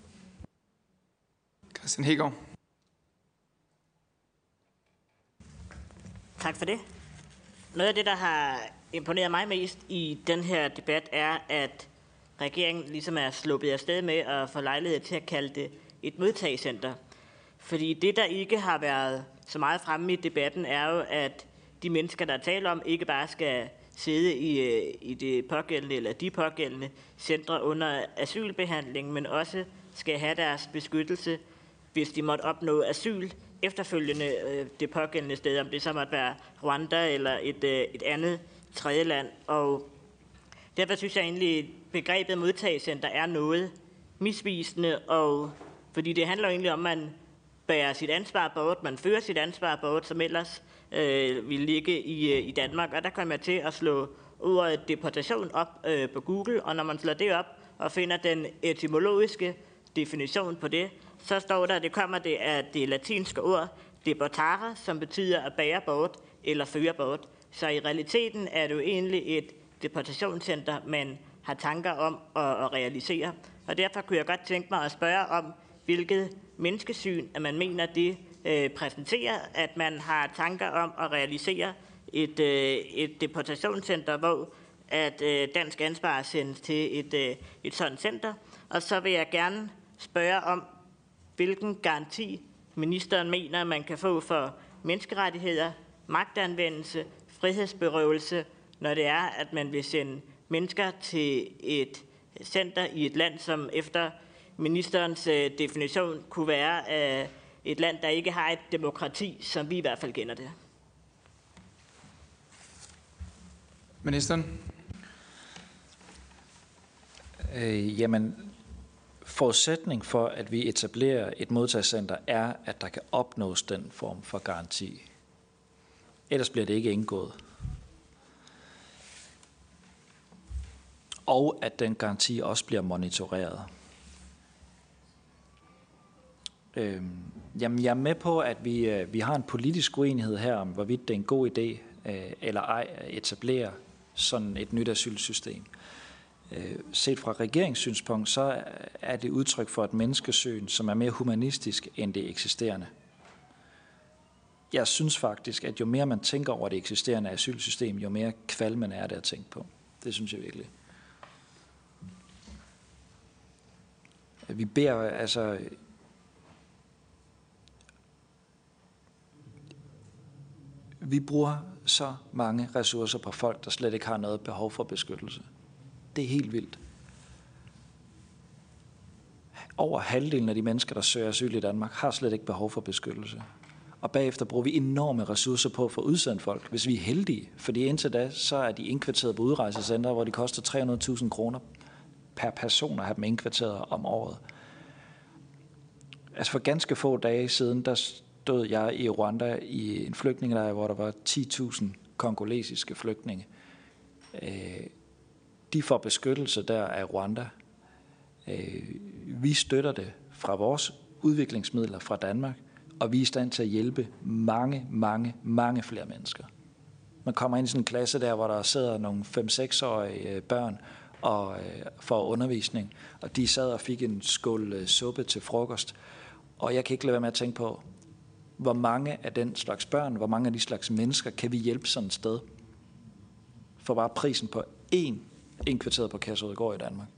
Christian Hegaard. Tak for det. Noget af det, der har imponeret mig mest i den her debat, er, at regeringen ligesom er sluppet afsted med at få lejlighed til at kalde det et modtagecenter. Fordi det, der ikke har været så meget fremme i debatten, er jo, at de mennesker, der taler om, ikke bare skal sidde i, i det pågældende eller de pågældende centre under asylbehandling, men også skal have deres beskyttelse, hvis de måtte opnå asyl efterfølgende øh, det pågældende sted, om det så måtte være Rwanda eller et, øh, et andet tredje land. Og derfor synes jeg egentlig, at begrebet modtagecenter er noget misvisende, og fordi det handler jo egentlig om, at man bærer sit ansvar bort, man fører sit ansvar bort, som ellers øh, vil ligge i, i Danmark. Og der kommer jeg til at slå ordet deportation op øh, på Google, og når man slår det op og finder den etymologiske definition på det, så står der, at det kommer det af det latinske ord deportare, som betyder at bære bort eller føre bort. Så i realiteten er det jo egentlig et deportationscenter, man har tanker om at, at realisere. Og derfor kunne jeg godt tænke mig at spørge om, hvilket menneskesyn, at man mener, det øh, præsenterer, at man har tanker om at realisere et, øh, et deportationscenter, hvor at øh, dansk ansvar sendes til et, øh, et sådan center. Og så vil jeg gerne spørge om, hvilken garanti ministeren mener, man kan få for menneskerettigheder, magtanvendelse, frihedsberøvelse, når det er, at man vil sende mennesker til et center i et land, som efter ministerens definition kunne være et land, der ikke har et demokrati, som vi i hvert fald kender det. Ministeren? Øh, jamen, forudsætning for, at vi etablerer et modtagscenter, er, at der kan opnås den form for garanti. Ellers bliver det ikke indgået. Og at den garanti også bliver monitoreret. Øhm, jamen, jeg er med på, at vi, øh, vi har en politisk uenighed her om, hvorvidt det er en god idé øh, eller ej at etablere sådan et nyt asylsystem. Øh, set fra regeringssynspunkt, så er det udtryk for et menneskesyn, som er mere humanistisk end det eksisterende. Jeg synes faktisk, at jo mere man tænker over det eksisterende asylsystem, jo mere kvalmende er det at tænke på. Det synes jeg virkelig. Vi beder, altså... Vi bruger så mange ressourcer på folk, der slet ikke har noget behov for beskyttelse. Det er helt vildt. Over halvdelen af de mennesker, der søger asyl i Danmark, har slet ikke behov for beskyttelse. Og bagefter bruger vi enorme ressourcer på at få udsendt folk, hvis vi er heldige. Fordi indtil da, så er de indkvarteret på udrejsecenter, hvor det koster tre hundrede tusind kroner per person at have dem indkvarteret om året. Altså for ganske få dage siden, der stod jeg i Rwanda i en flygtningelejr, hvor der var ti tusind kongolesiske flygtninge. De får beskyttelse der af Rwanda. Vi støtter det fra vores udviklingsmidler fra Danmark, og vi er i stand til at hjælpe mange, mange, mange flere mennesker. Man kommer ind i sådan en klasse der, hvor der sidder nogle fem-seks-årige børn og får undervisning, og de sad og fik en skål suppe til frokost. Og jeg kan ikke lade være med at tænke på, hvor mange af den slags børn, hvor mange af de slags mennesker kan vi hjælpe sådan et sted for bare prisen på én indkvarteret på Kærshovedgård i Danmark.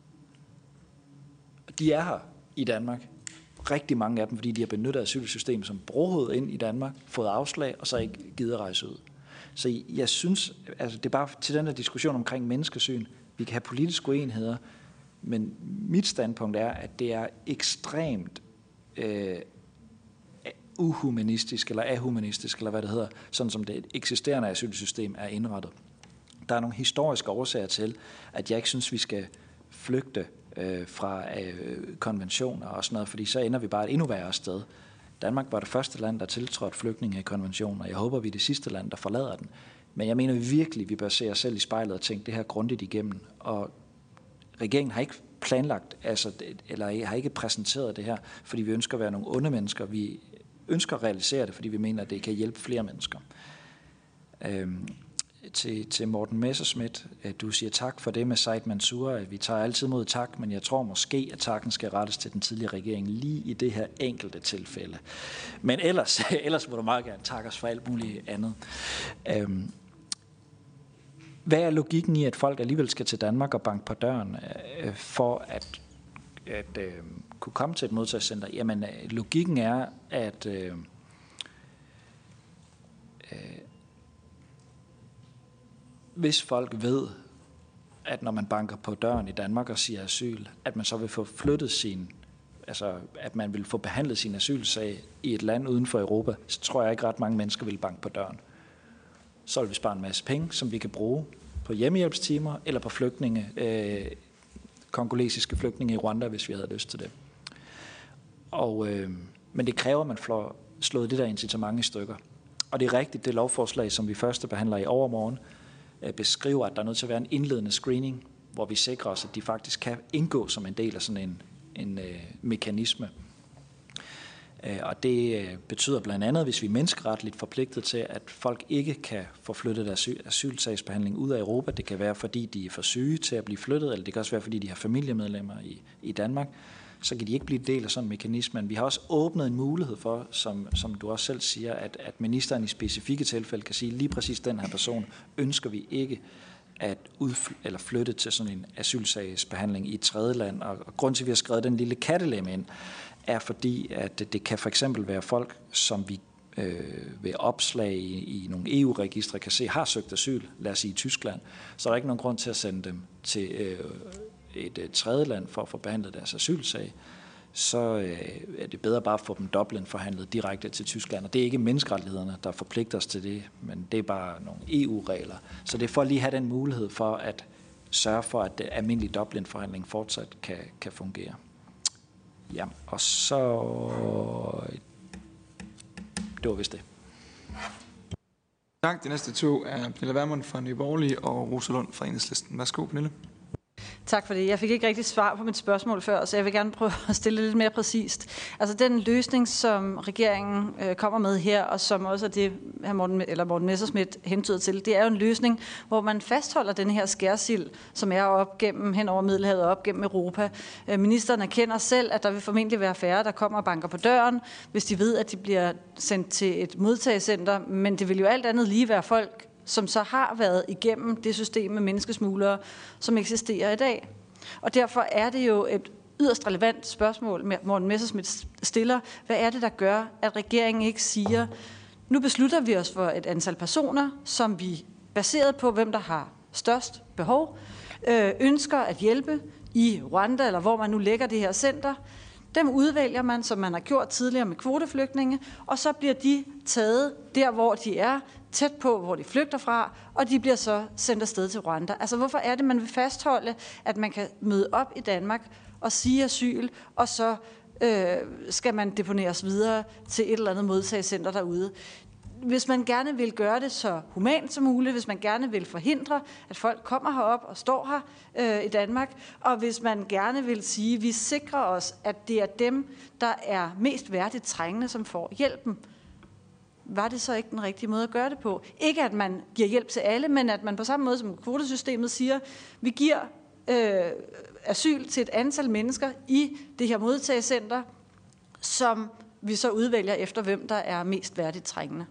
De er her i Danmark. Rigtig mange af dem, fordi de har benyttet asylsystemet som brohoved ind i Danmark, fået afslag og så ikke givet at rejse ud. Så jeg synes, altså det er bare til den her diskussion omkring menneskesyn. Vi kan have politiske uenigheder, men mit standpunkt er, at det er ekstremt øh, uhumanistisk eller ahumanistisk, eller hvad det hedder, sådan som det eksisterende asylsystem er indrettet. Der er nogle historiske årsager til, at jeg ikke synes, vi skal flygte øh, fra øh, konventioner og sådan noget, fordi så ender vi bare et endnu værre sted. Danmark var det første land, der tiltrådte flygtninge i konventionen, og jeg håber, vi er det sidste land, der forlader den. Men jeg mener virkelig, vi bør se os selv i spejlet og tænke det her grundigt igennem. Og regeringen har ikke planlagt, altså, eller har ikke præsenteret det her, fordi vi ønsker at være nogle onde mennesker. Vi ønsker at realisere det, fordi vi mener, at det kan hjælpe flere mennesker. Øhm, til, til Morten Messerschmidt, du siger tak for det med Said Mansour. Vi tager altid mod tak, men jeg tror måske, at takken skal rettes til den tidligere regering lige i det her enkelte tilfælde. Men ellers, ellers må du meget gerne takke os for alt muligt andet. Øhm, hvad er logikken i, at folk alligevel skal til Danmark og banke på døren øh, for at, at øh, kunne komme til et modtagscenter? Jamen, logikken er, at øh, øh, hvis folk ved, at når man banker på døren i Danmark og siger asyl, at man så vil få flyttet sin, altså at man vil få behandlet sin asylsag i et land uden for Europa, så tror jeg ikke ret mange mennesker vil banke på døren. Så vil vi spare en masse penge, som vi kan bruge på hjemmehjælpstimer eller på flygtninge, øh, kongolesiske flygtninge i Rwanda, hvis vi havde lyst til det. Og, øh, men det kræver, at man får slået det der incitament i stykker. Og det er rigtigt, det lovforslag, som vi første behandler i overmorgen, beskriver, at der er nødt til at være en indledende screening, hvor vi sikrer os, at de faktisk kan indgå som en del af sådan en, en øh, mekanisme. Øh, og det øh, betyder blandt andet, hvis vi er menneskeretligt forpligtet til, at folk ikke kan få flyttet asyl, asylsagsbehandling ud af Europa. Det kan være, fordi de er for syge til at blive flyttet, eller det kan også være, fordi de har familiemedlemmer i, i Danmark. Så kan de ikke blive en del af sådan en mekanisme. Men vi har også åbnet en mulighed for, som, som du også selv siger, at, at ministeren i specifikke tilfælde kan sige, lige præcis den her person ønsker vi ikke at udfly- eller flytte til sådan en asylsagsbehandling i et tredje land. Og, og grund til, at vi har skrevet den lille kattelem ind, er fordi, at det, det kan for eksempel være folk, som vi øh, ved opslag i, i nogle E U-registre kan se, har søgt asyl, lad os sige i Tyskland, så er der ikke nogen grund til at sende dem til øh, et tredje land for at få behandlet deres asylsag, så øh, er det bedre bare at få dem Dublin forhandlet direkte til Tyskland. Og det er ikke menneskerettighederne, der forpligter os til det, men det er bare nogle E U-regler. Så det er for at lige have den mulighed for at sørge for, at det almindelige Dublin-forhandling fortsat kan, kan fungere. Ja, og så... Det var vist det. Tak. De næste to er Pernille Vermund fra Nye Borgerlige og Rosa Lund fra Enhedslisten. Værsgo, Pernille. Tak for det. Jeg fik ikke rigtig svar på mit spørgsmål før, så jeg vil gerne prøve at stille lidt mere præcist. Altså den løsning, som regeringen øh, kommer med her, og som også er det, her Morten, eller Morten Messerschmidt hentyder til, det er jo en løsning, hvor man fastholder den her skærsild, som er op gennem, hen over Middelhavet og op gennem Europa. Øh, ministeren erkender selv, at der vil formentlig være færre, der kommer og banker på døren, hvis de ved, at de bliver sendt til et modtagecenter, men det vil jo alt andet lige være folk, som så har været igennem det system med menneskesmuglere, som eksisterer i dag. Og derfor er det jo et yderst relevant spørgsmål, Morten Messerschmidt stiller. Hvad er det, der gør, at regeringen ikke siger, nu beslutter vi os for et antal personer, som vi, baseret på hvem der har størst behov, ønsker at hjælpe i Rwanda, eller hvor man nu lægger det her center. Dem udvælger man, som man har gjort tidligere med kvoteflygtninge, og så bliver de taget der, hvor de er, tæt på, hvor de flygter fra, og de bliver så sendt afsted til Rwanda. Altså, hvorfor er det, man vil fastholde, at man kan møde op i Danmark og sige asyl, og så øh, skal man deponeres videre til et eller andet modtagecenter derude? Hvis man gerne vil gøre det så humant som muligt, hvis man gerne vil forhindre, at folk kommer herop og står her øh, i Danmark, og hvis man gerne vil sige, at vi sikrer os, at det er dem, der er mest værdigt trængende, som får hjælpen, var det så ikke den rigtige måde at gøre det på? Ikke at man giver hjælp til alle, men at man på samme måde som kvotesystemet siger, vi giver øh, asyl til et antal mennesker i det her modtagecenter, som vi så udvælger efter, hvem der er mest værdigt trængende.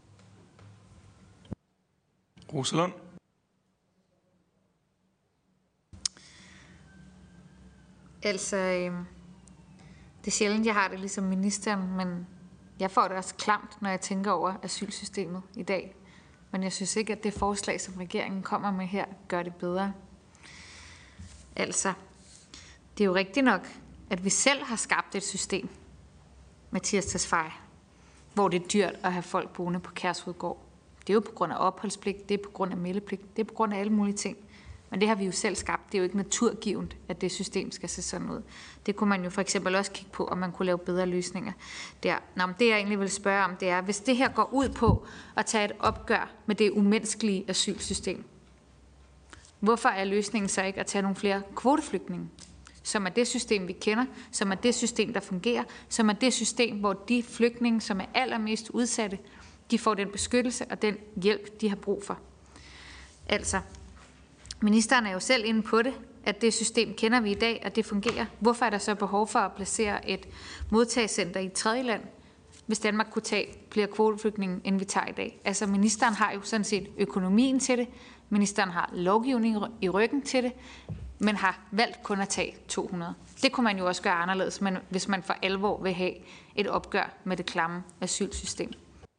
Rosalund. Altså, øh, det er sjældent, jeg har det ligesom ministeren, men jeg får det også klamt, når jeg tænker over asylsystemet i dag. Men jeg synes ikke, at det forslag, som regeringen kommer med her, gør det bedre. Altså, det er jo rigtigt nok, at vi selv har skabt et system, Mathias Tesfaye, hvor det er dyrt at have folk boende på Kærshovedgård. Det er jo på grund af opholdspligt, det er på grund af meldepligt, det er på grund af alle mulige ting. Men det har vi jo selv skabt. Det er jo ikke naturgivent, at det system skal se sådan ud. Det kunne man jo for eksempel også kigge på, om man kunne lave bedre løsninger der. Nå, men det jeg egentlig vil spørge om, det er, hvis det her går ud på at tage et opgør med det umenneskelige asylsystem, hvorfor er løsningen så ikke at tage nogle flere kvoteflygtninge, som er det system, vi kender, som er det system, der fungerer, som er det system, hvor de flygtninge, som er allermest udsatte, de får den beskyttelse og den hjælp, de har brug for. Altså, ministeren er jo selv inde på det, at det system kender vi i dag, og det fungerer. Hvorfor er der så behov for at placere et modtagecenter i et tredje land, hvis Danmark kunne tage flere kvoteflygtninge, end vi tager i dag? Altså, ministeren har jo sådan set økonomien til det, ministeren har lovgivning i ryggen til det, men har valgt kun at tage to hundrede. Det kunne man jo også gøre anderledes, men hvis man for alvor vil have et opgør med det klamme asylsystem.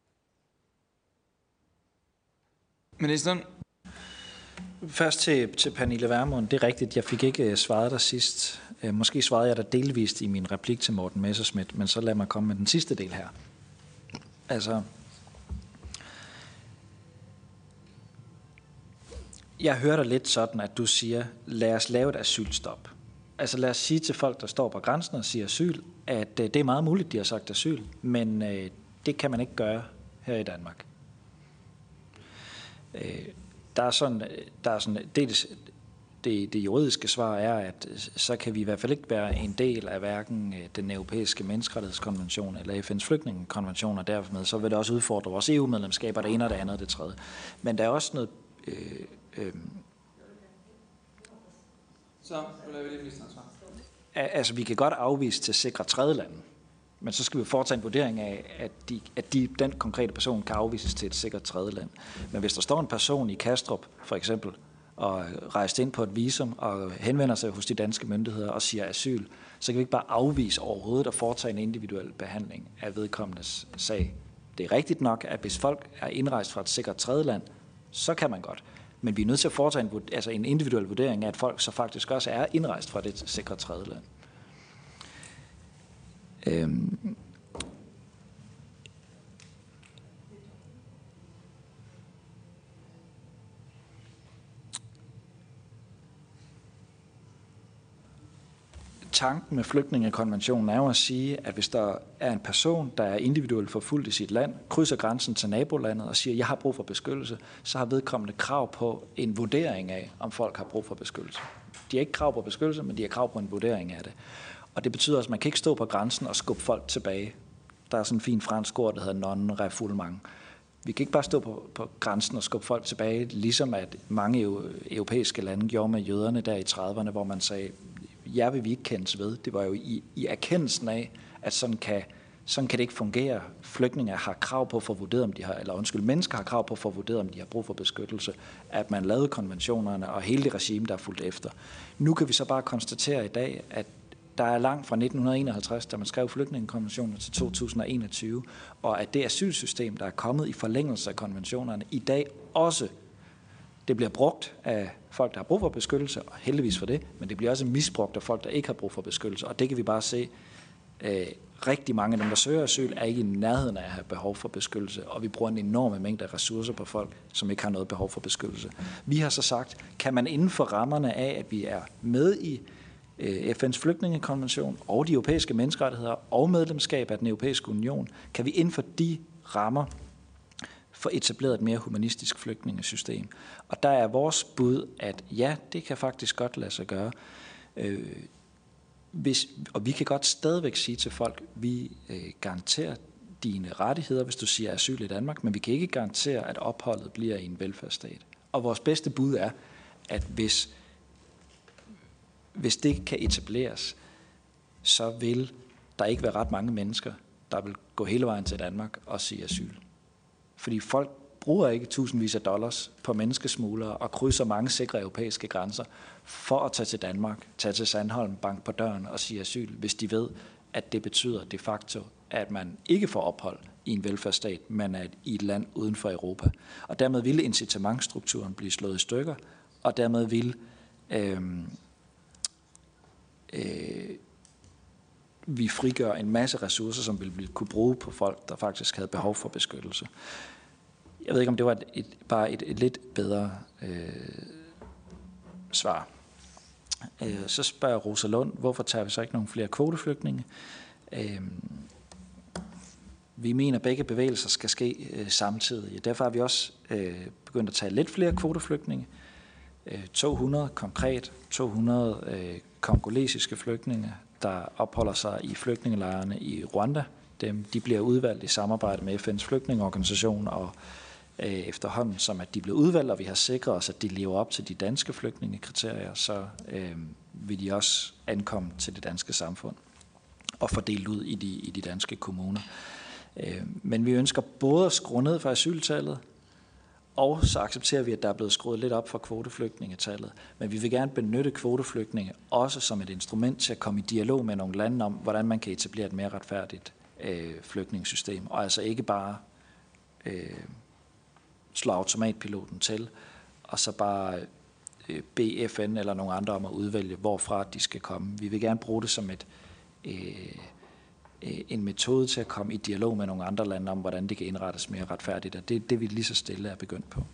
Ministeren. Først til, til Pernille Vermund. Det er rigtigt, jeg fik ikke svaret der sidst. Måske svarede jeg der delvist i min replik til Morten Messerschmidt, men så lad mig komme med den sidste del her. Altså, jeg hører dig lidt sådan, at du siger, lad os lave et asylstop. Altså lad os sige til folk, der står på grænsen og siger asyl, at det er meget muligt, de har sagt asyl, men det kan man ikke gøre her i Danmark. Der er sådan, der er sådan dels det, det juridiske svar er, at så kan vi i hvert fald ikke være en del af hverken den europæiske menneskerettighedskonvention eller F N's flygtningekonvention, og dermed så vil det også udfordre vores E U-medlemskaber, det ene og det andet og det tredje. Men der er også noget... Øh, øh, så laver vi det, ministeren svar. Altså, vi kan godt afvise til at sikre tredjelande, men så skal vi foretage en vurdering af, at, de, at de, den konkrete person kan afvises til et sikkert tredjeland. Men hvis der står en person i Kastrup, for eksempel, og rejst ind på et visum og henvender sig hos de danske myndigheder og siger asyl, så kan vi ikke bare afvise overhovedet at foretage en individuel behandling af vedkommendes sag. Det er rigtigt nok, at hvis folk er indrejst fra et sikkert tredjeland, så kan man godt. Men vi er nødt til at foretage en, altså en individuel vurdering af, at folk så faktisk også er indrejst fra det sikre tredjeland. Øhm. Tanken med flygtningekonventionen er jo at sige, at hvis der er en person, der er individuelt forfulgt i sit land, krydser grænsen til nabolandet og siger, at jeg har brug for beskyttelse, så har vedkommende krav på en vurdering af, om folk har brug for beskyttelse. De har ikke krav på beskyttelse, men de har krav på en vurdering af det. Og det betyder også, at man kan ikke stå på grænsen og skubbe folk tilbage. Der er sådan en fin fransk ord, der hedder non-refoulement. Vi kan ikke bare stå på, på grænsen og skubbe folk tilbage, ligesom at mange europæiske lande gjorde med jøderne der i trediverne, hvor man sagde, jer vil vi ikke kendes ved. Det var jo i, i erkendelsen af, at sådan kan, Sådan kan det ikke fungere. Flygtninge har krav på at få vurderet, om de har, eller undskyld, mennesker har krav på at få vurderet, om de har brug for beskyttelse, at man lavede konventionerne og hele det regime, der er fulgt efter. Nu kan vi så bare konstatere i dag, at der er langt fra nitten enoghalvtreds, da man skrev flygtningekonventionen, til to tusind og enogtyve, og at det asylsystem, der er kommet i forlængelse af konventionerne, i dag også, det bliver brugt af folk, der har brug for beskyttelse, og heldigvis for det, men det bliver også misbrugt af folk, der ikke har brug for beskyttelse, og det kan vi bare se. Øh, rigtig mange af dem, der søger asyl, er ikke i nærheden af at have behov for beskyttelse, og vi bruger en enorme mængde af ressourcer på folk, som ikke har noget behov for beskyttelse. Vi har så sagt, kan man inden for rammerne af, at vi er med i F N's flygtningekonvention og de europæiske menneskerettigheder og medlemskab af den europæiske union, kan vi inden for de rammer få etableret et mere humanistisk flygtningesystem. Og der er vores bud, at ja, det kan faktisk godt lade sig gøre. Øh, hvis, og vi kan godt stadigvæk sige til folk, vi øh, garanterer dine rettigheder, hvis du siger asyl i Danmark, men vi kan ikke garantere, at opholdet bliver i en velfærdsstat. Og vores bedste bud er, at hvis Hvis det kan etableres, så vil der ikke være ret mange mennesker, der vil gå hele vejen til Danmark og sige asyl. Fordi folk bruger ikke tusindvis af dollars på menneskesmuglere og krydser mange sikre europæiske grænser for at tage til Danmark, tage til Sandholm, banke på døren og sige asyl, hvis de ved, at det betyder de facto, at man ikke får ophold i en velfærdsstat, men er i et land uden for Europa. Og dermed ville incitamentstrukturen blive slået i stykker, og dermed ville øh, øh, vi frigør en masse ressourcer, som ville kunne bruge på folk, der faktisk havde behov for beskyttelse. Jeg ved ikke, om det var et, et, bare et, et lidt bedre øh, svar. Øh, så spørger Rosa Lund, hvorfor tager vi så ikke nogle flere kvoteflygtninge? Øh, vi mener, at begge bevægelser skal ske øh, samtidig. Derfor har vi også øh, begyndt at tage lidt flere kvoteflygtninge. Øh, to hundrede konkret, to hundrede øh, kongolesiske flygtninge, der opholder sig i flygtningelejrene i Rwanda. Dem, de bliver udvalgt i samarbejde med F N's flygtningeorganisation, og øh, efterhånden som at de bliver udvalgt, og vi har sikret os, at de lever op til de danske flygtningekriterier, så øh, vil de også ankomme til det danske samfund og fordelt ud i de, i de danske kommuner. Øh, men vi ønsker både at skrue ned for asyltallet, og så accepterer vi, at der er blevet skruet lidt op for kvoteflygtningetallet. Men vi vil gerne benytte kvoteflygtninge også som et instrument til at komme i dialog med nogle lande om, hvordan man kan etablere et mere retfærdigt øh, flygtningesystem. Og altså ikke bare øh, slå automatpiloten til, og så bare øh, bede F N eller nogle andre om at udvælge, hvorfra de skal komme. Vi vil gerne bruge det som et... Øh, en metode til at komme i dialog med nogle andre lande om, hvordan det kan indrettes mere retfærdigt, og det er det, vi lige så stille er begyndt på.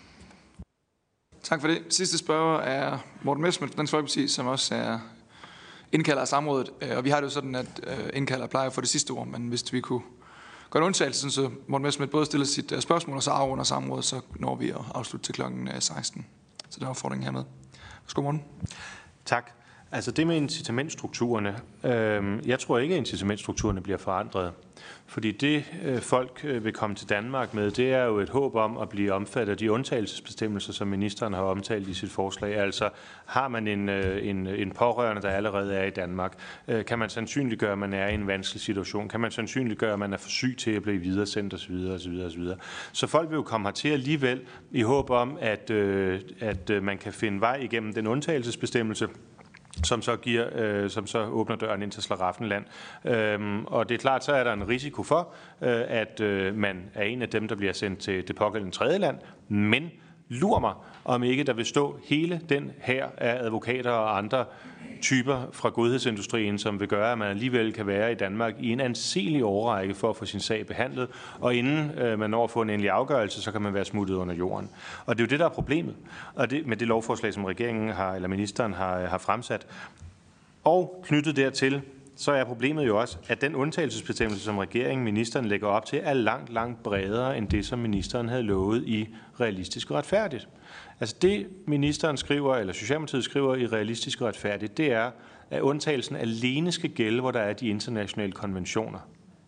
Tak for det. Sidste spørger er Morten Messerschmidt fra Dansk Folkeparti, som også er indkalder af samrådet, og vi har det jo sådan, at indkalder plejer for det sidste ord, men hvis vi kunne gøre en undtagelse, så Morten Messerschmidt både stiller sit spørgsmål og så afrunder samrådet, så når vi at afslutte til klokken seksten. Så der er opfordringen hermed. Værsgo, Morten. Tak. Altså det med incitamentstrukturerne, øh, jeg tror ikke, at incitamentstrukturerne bliver forandret. Fordi det øh, folk øh, vil komme til Danmark med, det er jo et håb om at blive omfattet af de undtagelsesbestemmelser, som ministeren har omtalt i sit forslag. Altså har man en, øh, en, en pårørende, der allerede er i Danmark, øh, kan man sandsynliggøre, at man er i en vanskelig situation? Kan man sandsynliggøre, at man er for syg til at blive videresendt osv. osv., osv. Så folk vil jo komme hertil alligevel i håb om, at, øh, at øh, man kan finde vej igennem den undtagelsesbestemmelse, som så, giver, øh, som så åbner døren ind til Slaraffenland. Øhm, og det er klart, så er der en risiko for, øh, at øh, man er en af dem, der bliver sendt til det pågældende tredje land, men lur mig, om ikke der vil stå hele den her af advokater og andre typer fra godhedsindustrien, som vil gøre, at man alligevel kan være i Danmark i en anselig årrække for at få sin sag behandlet, og inden øh, man når at få en endelig afgørelse, så kan man være smuttet under jorden. Og det er jo det, der er problemet, og det, med det lovforslag, som regeringen har, eller ministeren har, har fremsat. Og knyttet dertil, så er problemet jo også, at den undtagelsesbestemmelse, som regeringen, ministeren lægger op til, er langt, langt bredere end det, som ministeren havde lovet i Realistisk og Retfærdigt. Altså det, ministeren skriver, eller Socialdemokratiet skriver i Realistisk og Retfærdigt, det er, at undtagelsen alene skal gælde, hvor der er de internationale konventioner.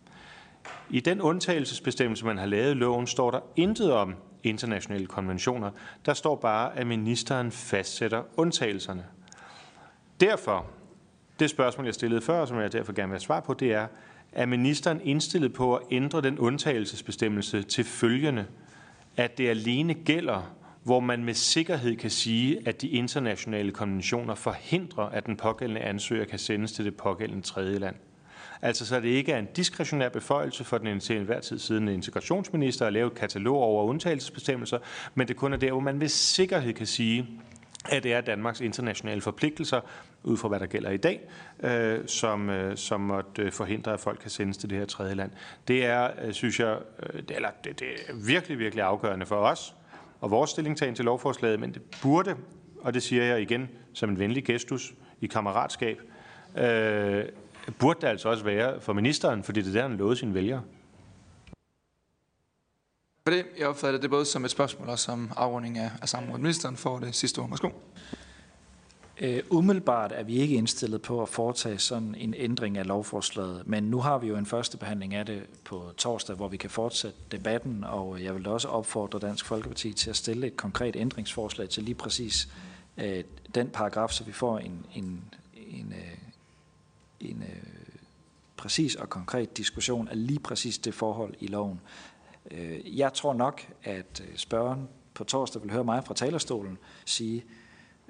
I den undtagelsesbestemmelse, man har lavet i loven, står der intet om internationale konventioner. Der står bare, at ministeren fastsætter undtagelserne. Derfor, det spørgsmål, jeg stillede før, som jeg derfor gerne vil have svar på, det er, er ministeren indstillet på at ændre den undtagelsesbestemmelse til følgende, at det alene gælder, hvor man med sikkerhed kan sige, at de internationale konventioner forhindrer, at den pågældende ansøger kan sendes til det pågældende tredje land. Altså så det ikke er en diskretionær beføjelse for den til enhver tid siddende integrationsminister at lave et katalog over undtagelsesbestemmelser, men det kun er der, hvor man med sikkerhed kan sige, at det er Danmarks internationale forpligtelser, ud fra hvad der gælder i dag, øh, som, øh, som måtte forhindre, at folk kan sendes til det her tredje land. Det er, øh, synes jeg, øh, det, eller det, det er virkelig, virkelig afgørende for os og vores stillingtagen til lovforslaget, men det burde, og det siger jeg igen som en venlig gestus i kammeratskab, øh, burde det altså også være for ministeren, fordi det er der, han lovede sine vælgere. For det, jeg opfatter det både som et spørgsmål og som afrunding af, af samrådet. Ministeren får det sidste ord. Værsgo. Uh, umiddelbart er vi ikke indstillet på at foretage sådan en ændring af lovforslaget, men nu har vi jo en første behandling af det på torsdag, hvor vi kan fortsætte debatten, og jeg vil da også opfordre Dansk Folkeparti til at stille et konkret ændringsforslag til lige præcis uh, den paragraf, så vi får en, en, en, uh, en uh, præcis og konkret diskussion af lige præcis det forhold i loven. Uh, jeg tror nok, at spørgeren på torsdag vil høre mig fra talerstolen sige, uh,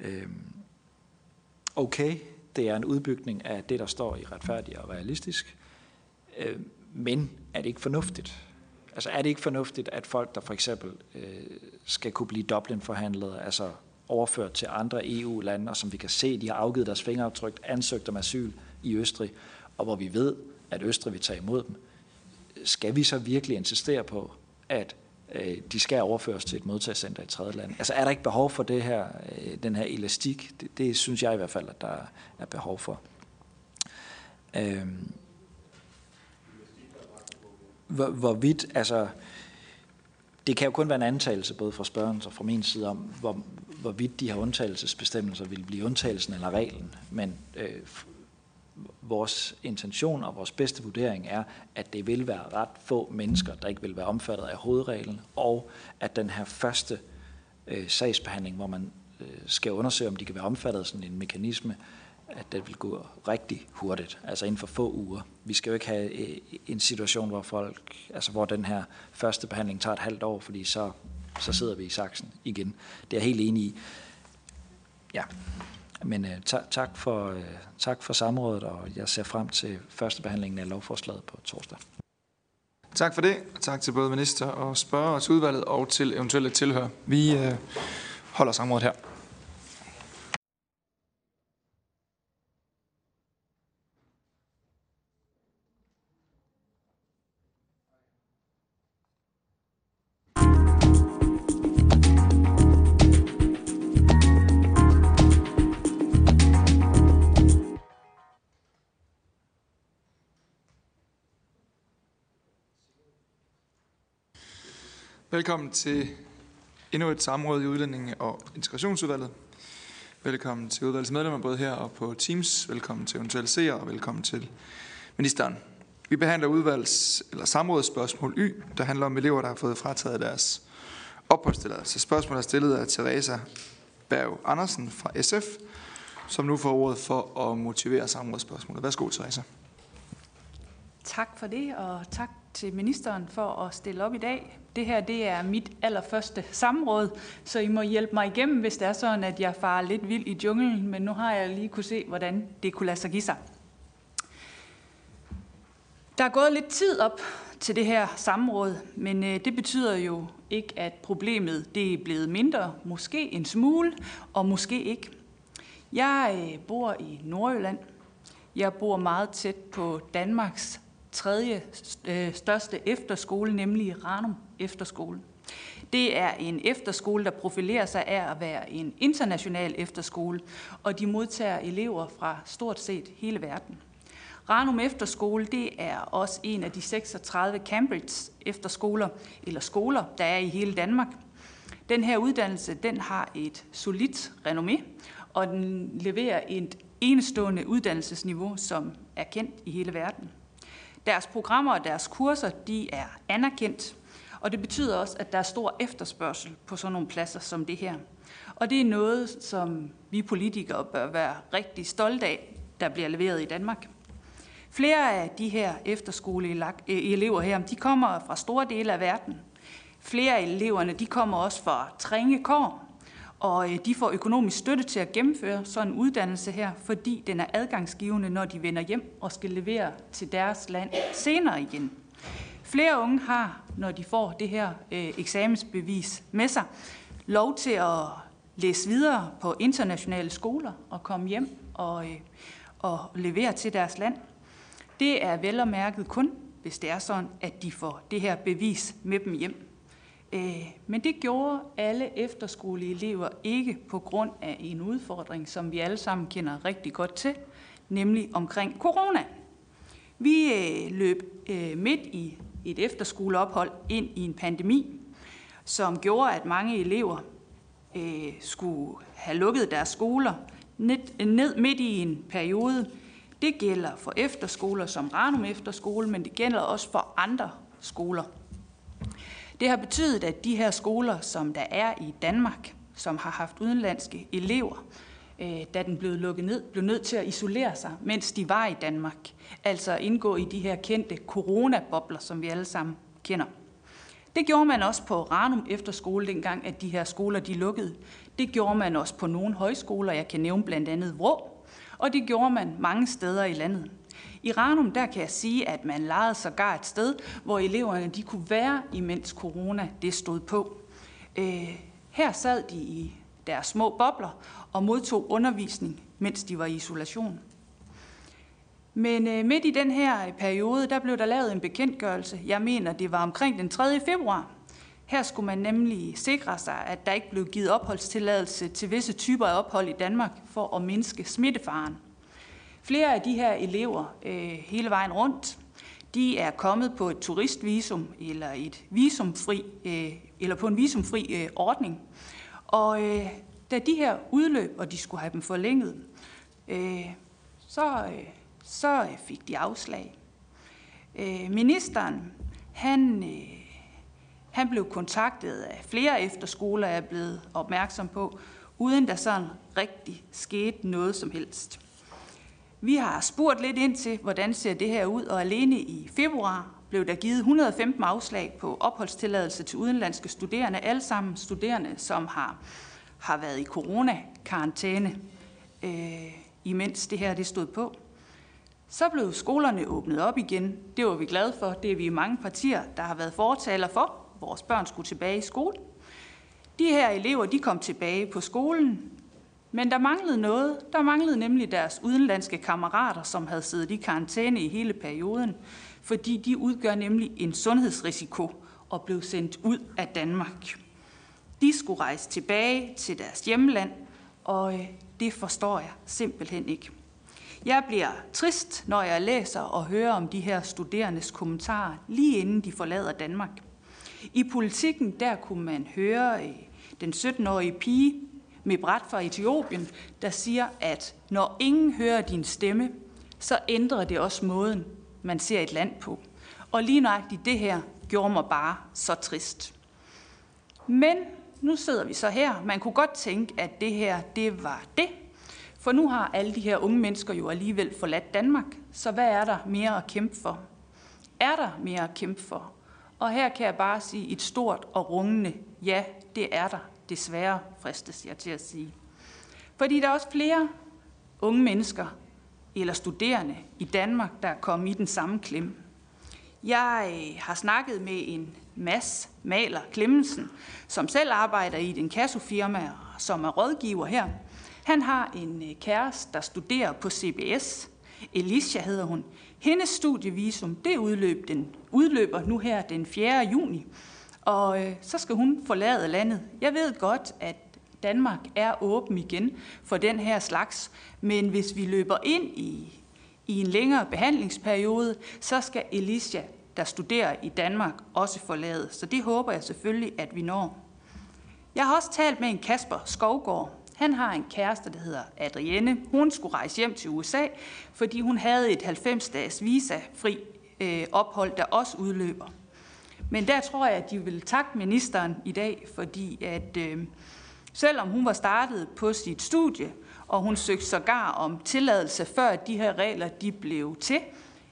okay, det er en udbygning af det, der står i retfærdig og realistisk, øh, men er det ikke fornuftigt? Altså er det ikke fornuftigt, at folk, der for eksempel øh, skal kunne blive Dublin-forhandlet, altså overført til andre E U-lande, og som vi kan se, de har afgivet deres fingeraftryk, ansøgt om asyl i Østrig, og hvor vi ved, at Østrig vil tage imod dem, skal vi så virkelig insistere på, at de skal overføres til et modtagscenter i tredje land. Altså er der ikke behov for det her, den her elastik? Det, det synes jeg i hvert fald, at der er behov for. Øhm, hvor, hvorvidt, altså, det kan jo kun være en antagelse, både fra spørgens og fra min side, om hvor, hvorvidt de her undtagelsesbestemmelser vil blive undtagelsen eller reglen. Men øh, vores intention og vores bedste vurdering er, at det vil være ret få mennesker, der ikke vil være omfattet af hovedreglen, og at den her første øh, sagsbehandling, hvor man øh, skal undersøge, om de kan være omfattet af sådan en mekanisme, at det vil gå rigtig hurtigt, altså inden for få uger. Vi skal jo ikke have øh, en situation, hvor folk, altså hvor den her første behandling tager et halvt år, fordi så, så sidder vi i saksen igen. Det er jeg helt enig i. Ja. Men uh, ta- tak, for, uh, tak for samrådet, og jeg ser frem til første behandlingen af lovforslaget på torsdag. Tak for det, og tak til både minister og spørger til udvalget og til eventuelle tilhør. Vi uh, holder samrådet her. Velkommen til endnu et samråd i Udlændinge- og Integrationsudvalget. Velkommen til udvalgets medlemmer, både her og på Teams. Velkommen til eventuelle seere, og velkommen til ministeren. Vi behandler udvalgs- eller samrådsspørgsmål Y, der handler om elever, der har fået frataget deres opholdstilladelse. Spørgsmålet er stillet af Teresa Berg Andersen fra S F, som nu får ordet for at motivere samrådsspørgsmålet. Værsgo, Teresa. Tak for det, og tak til ministeren for at stille op i dag. Det her det er mit allerførste samråd, så I må hjælpe mig igennem, hvis det er sådan, at jeg farer lidt vild i junglen, men nu har jeg lige kunne se, hvordan det kunne lade sig give sig. Der er gået lidt tid op til det her samråd, men det betyder jo ikke, at problemet det er blevet mindre, måske en smule, og måske ikke. Jeg bor i Nordjylland. Jeg bor meget tæt på Danmarks tredje største efterskole, nemlig Ranum Efterskole. Det er en efterskole, der profilerer sig af at være en international efterskole, og de modtager elever fra stort set hele verden. Ranum Efterskole det er også en af de seksogtredive Cambridge efterskoler, eller skoler, der er i hele Danmark. Den her uddannelse den har et solidt renommé, og den leverer et enestående uddannelsesniveau, som er kendt i hele verden. Deres programmer og deres kurser, de er anerkendt, og det betyder også, at der er stor efterspørgsel på sådan nogle pladser som det her. Og det er noget, som vi politikere bør være rigtig stolte af, der bliver leveret i Danmark. Flere af de her efterskoleelever her, de kommer fra store dele af verden. Flere af eleverne, de kommer også fra tringe kår, og de får økonomisk støtte til at gennemføre sådan en uddannelse her, fordi den er adgangsgivende, når de vender hjem og skal levere til deres land senere igen. Flere unge har, når de får det her øh, eksamensbevis med sig, lov til at læse videre på internationale skoler og komme hjem og, øh, og levere til deres land. Det er vel og mærket kun, hvis det er sådan, at de får det her bevis med dem hjem. Men det gjorde alle efterskoleelever ikke på grund af en udfordring, som vi alle sammen kender rigtig godt til, nemlig omkring corona. Vi løb midt i et efterskoleophold ind i en pandemi, som gjorde, at mange elever skulle have lukket deres skoler ned midt i en periode. Det gælder for efterskoler som Ranum Efterskole, men det gælder også for andre skoler. Det har betydet, at de her skoler, som der er i Danmark, som har haft udenlandske elever, da den blev lukket ned, blev nødt til at isolere sig, mens de var i Danmark. Altså indgå i de her kendte coronabobler, som vi alle sammen kender. Det gjorde man også på Ranum Efterskole, dengang at de her skoler de lukkede. Det gjorde man også på nogle højskoler, jeg kan nævne blandt andet Vrå, og det gjorde man mange steder i landet. I Ranum, der kan jeg sige, at man lejede sågar et sted, hvor eleverne de kunne være, imens corona det stod på. Øh, her sad de i deres små bobler og modtog undervisning, mens de var i isolation. Men øh, midt i den her periode, der blev der lavet en bekendtgørelse. Jeg mener, det var omkring den tredje februar. Her skulle man nemlig sikre sig, at der ikke blev givet opholdstilladelse til visse typer af ophold i Danmark for at mindske smittefaren. Flere af de her elever øh, hele vejen rundt, de er kommet på et turistvisum eller et visumfri øh, eller på en visumfri øh, ordning. Og øh, da de her udløb, og de skulle have dem forlænget, øh, så, øh, så fik de afslag. Øh, ministeren, han, øh, han blev kontaktet af flere efterskoler, er blevet opmærksom på, uden der sådan rigtig skete noget som helst. Vi har spurgt lidt ind til, hvordan ser det her ud, og alene i februar blev der givet et hundrede og femten afslag på opholdstilladelse til udenlandske studerende, alle sammen studerende, som har, har været i coronakarantæne, øh, imens det her det stod på. Så blev skolerne åbnet op igen. Det var vi glade for. Det er vi mange partier, der har været fortaler for. Vores børn skulle tilbage i skole. De her elever de kom tilbage på skolen. Men der manglede noget. Der manglede nemlig deres udenlandske kammerater, som havde siddet i karantæne i hele perioden, fordi de udgør nemlig en sundhedsrisiko og blev sendt ud af Danmark. De skulle rejse tilbage til deres hjemland, og det forstår jeg simpelthen ikke. Jeg bliver trist, når jeg læser og hører om de her studerendes kommentarer, lige inden de forlader Danmark. I Politikken, der kunne man høre den sytten-årige pige med bræt fra Etiopien, der siger, at når ingen hører din stemme, så ændrer det også måden, man ser et land på. Og lige nøjagtigt det her gjorde mig bare så trist. Men nu sidder vi så her. Man kunne godt tænke, at det her, det var det. For nu har alle de her unge mennesker jo alligevel forladt Danmark. Så hvad er der mere at kæmpe for? Er der mere at kæmpe for? Og her kan jeg bare sige et stort og rungende ja, det er der. Desværre fristes jeg til at sige. Fordi der er også flere unge mennesker eller studerende i Danmark, der er kommet i den samme klemme. Jeg har snakket med en Mads Maler Clemmensen, som selv arbejder i et inkassofirma og som er rådgiver her. Han har en kæreste, der studerer på C B S. Alicia hedder hun. Hendes studievisum, det udløb den, udløber nu her den fjerde juni. Og øh, så skal hun forlade landet. Jeg ved godt, at Danmark er åben igen for den her slags, men hvis vi løber ind i, i en længere behandlingsperiode, så skal Alicia, der studerer i Danmark, også forlade. Så det håber jeg selvfølgelig, at vi når. Jeg har også talt med en Kasper Skovgaard. Han har en kæreste, der hedder Adrienne. Hun skulle rejse hjem til U S A, fordi hun havde et halvfems-dages visa-fri øh, ophold, der også udløber. Men der tror jeg, at de vil takke ministeren i dag, fordi at øh, selvom hun var startet på sit studie, og hun søgte sågar om tilladelse, før de her regler de blev til,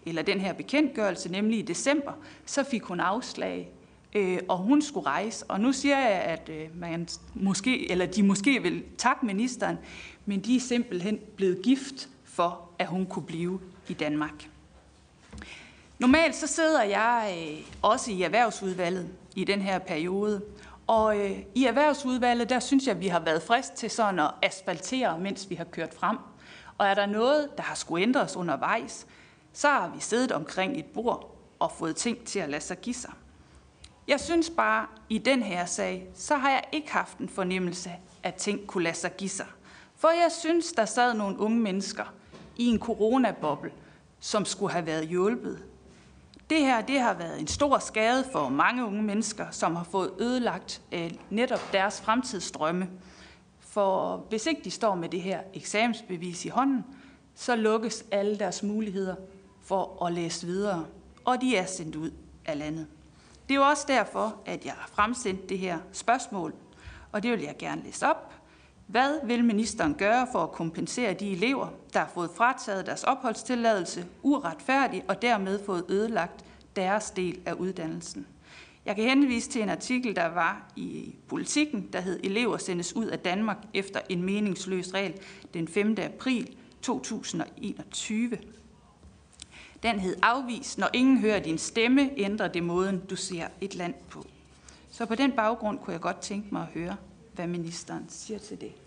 eller den her bekendtgørelse, nemlig i december, så fik hun afslag, øh, og hun skulle rejse. Og nu siger jeg, at øh, man måske, eller de måske vil takke ministeren, men de er simpelthen blevet gift for, at hun kunne blive i Danmark. Normalt så sidder jeg øh, også i Erhvervsudvalget i den her periode, og øh, i Erhvervsudvalget, der synes jeg, at vi har været frist til sådan at asfaltere, mens vi har kørt frem. Og er der noget, der har skulle ændres undervejs, så har vi siddet omkring et bord og fået ting til at lade sig give sig. Jeg synes bare, i den her sag, så har jeg ikke haft en fornemmelse, at ting kunne lade sig give sig. For jeg synes, der sad nogle unge mennesker i en coronaboble, som skulle have været hjulpet. Det her det har været en stor skade for mange unge mennesker, som har fået ødelagt øh, netop deres fremtidsdrømme. For hvis ikke de står med det her eksamensbevis i hånden, så lukkes alle deres muligheder for at læse videre, og de er sendt ud af landet. Det er jo også derfor, at jeg har fremsendt det her spørgsmål, og det vil jeg gerne læse op. Hvad vil ministeren gøre for at kompensere de elever, der har fået frataget deres opholdstilladelse uretfærdigt og dermed fået ødelagt deres del af uddannelsen? Jeg kan henvise til en artikel, der var i Politikken, der hed "Elever sendes ud af Danmark efter en meningsløs regel" den femte april to tusind og enogtyve. Den hed "Afvis, når ingen hører din stemme, ændrer det måden, du ser et land på". Så på den baggrund kunne jeg godt tænke mig at høre, hvad ministeren siger til det.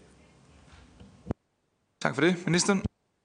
Tak for det. Ministeren.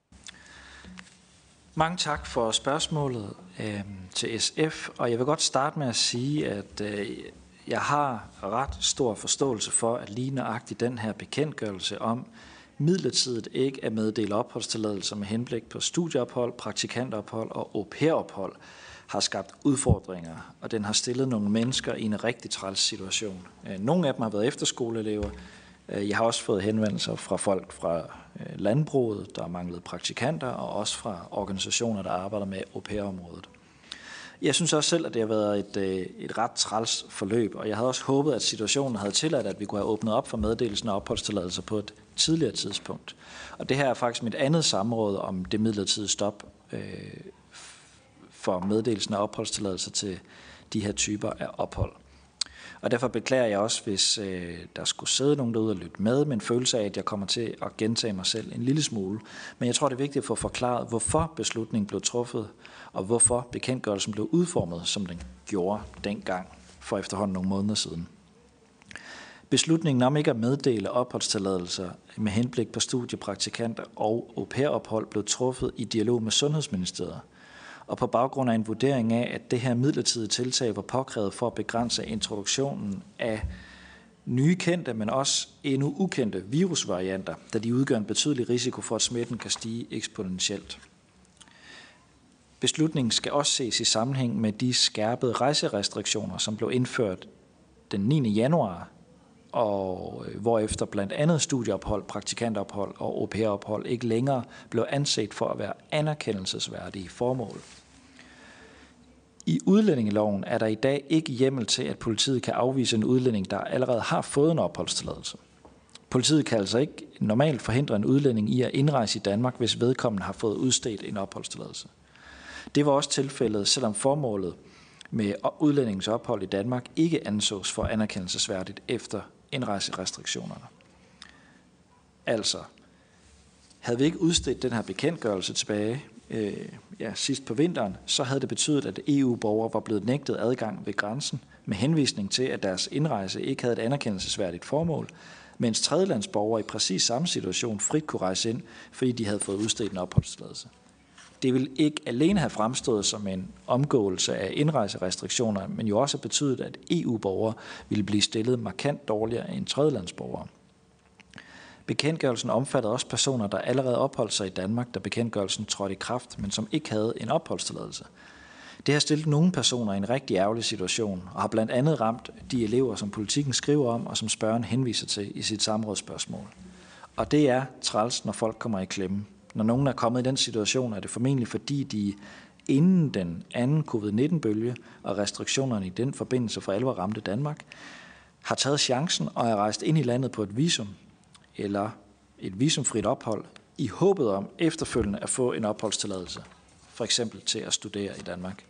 Mange tak for spørgsmålet øh, til S F, og jeg vil godt starte med at sige, at øh, jeg har ret stor forståelse for, at lige nøjagtigt den her bekendtgørelse om midlertidigt ikke at meddele opholdstilladelser med henblik på studieophold, praktikantophold og au pair-ophold har skabt udfordringer, og den har stillet nogle mennesker i en rigtig træls situation. Nogle af dem har været efterskoleelever. Jeg har også fået henvendelser fra folk fra landbruget, der har manglet praktikanter, og også fra organisationer, der arbejder med au pair-området. Jeg synes også selv, at det har været et, et ret træls forløb, og jeg havde også håbet, at situationen havde tilladt, at vi kunne have åbnet op for meddelelsen af opholdstilladelser på et tidligere tidspunkt. Og det her er faktisk mit andet samråd om det midlertidige stop øh, for meddelelsen af opholdstilladelser til de her typer af ophold. Og derfor beklager jeg også, hvis øh, der skulle sidde nogen derude og lytte med, med en følelse af, at jeg kommer til at gentage mig selv en lille smule. Men jeg tror, det er vigtigt at få forklaret, hvorfor beslutningen blev truffet, og hvorfor bekendtgørelsen blev udformet, som den gjorde dengang for efterhånden nogle måneder siden. Beslutningen om ikke at meddele opholdstilladelser med henblik på studiepraktikanter og au pair-ophold blev truffet i dialog med Sundhedsministeriet, og på baggrund af en vurdering af, at det her midlertidige tiltag var påkrævet for at begrænse introduktionen af nye kendte, men også endnu ukendte virusvarianter, da de udgør en betydelig risiko for, at smitten kan stige eksponentielt. Beslutningen skal også ses i sammenhæng med de skærpede rejserestriktioner, som blev indført den niende januar, og hvorefter blandt andet studieophold, praktikantophold og au pair-ophold ikke længere blev anset for at være anerkendelsesværdige formål. I udlændingeloven er der i dag ikke hjemmel til, at politiet kan afvise en udlænding, der allerede har fået en opholdstilladelse. Politiet kan altså ikke normalt forhindre en udlænding i at indrejse i Danmark, hvis vedkommende har fået udstedt en opholdstilladelse. Det var også tilfældet, selvom formålet med udlændingens ophold i Danmark ikke ansås for anerkendelsesværdigt efter indrejserestriktionerne. Altså, havde vi ikke udstedt den her bekendtgørelse tilbage øh, ja, sidst på vinteren, så havde det betydet, at E U-borgere var blevet nægtet adgang ved grænsen med henvisning til, at deres indrejse ikke havde et anerkendelsesværdigt formål, mens tredjelandsborgere i præcis samme situation frit kunne rejse ind, fordi de havde fået udstedt en opholdstilladelse. Det vil ikke alene have fremstået som en omgåelse af indrejserestriktioner, men jo også have betydet, at E U-borgere ville blive stillet markant dårligere end tredjelandsborgere. Bekendtgørelsen omfattede også personer, der allerede opholdt sig i Danmark, da bekendtgørelsen trådte i kraft, men som ikke havde en opholdstilladelse. Det har stillet nogle personer i en rigtig ærgerlig situation, og har blandt andet ramt de elever, som Politikken skriver om, og som spørgeren henviser til i sit samrådsspørgsmål. Og det er træls, når folk kommer i klemme. Når nogen er kommet i den situation, er det formentlig fordi de inden den anden covid nitten-bølge og restriktionerne i den forbindelse for alvor ramte Danmark, har taget chancen og er rejst ind i landet på et visum eller et visumfrit ophold i håbet om efterfølgende at få en opholdstilladelse. for eksempel til at studere i Danmark.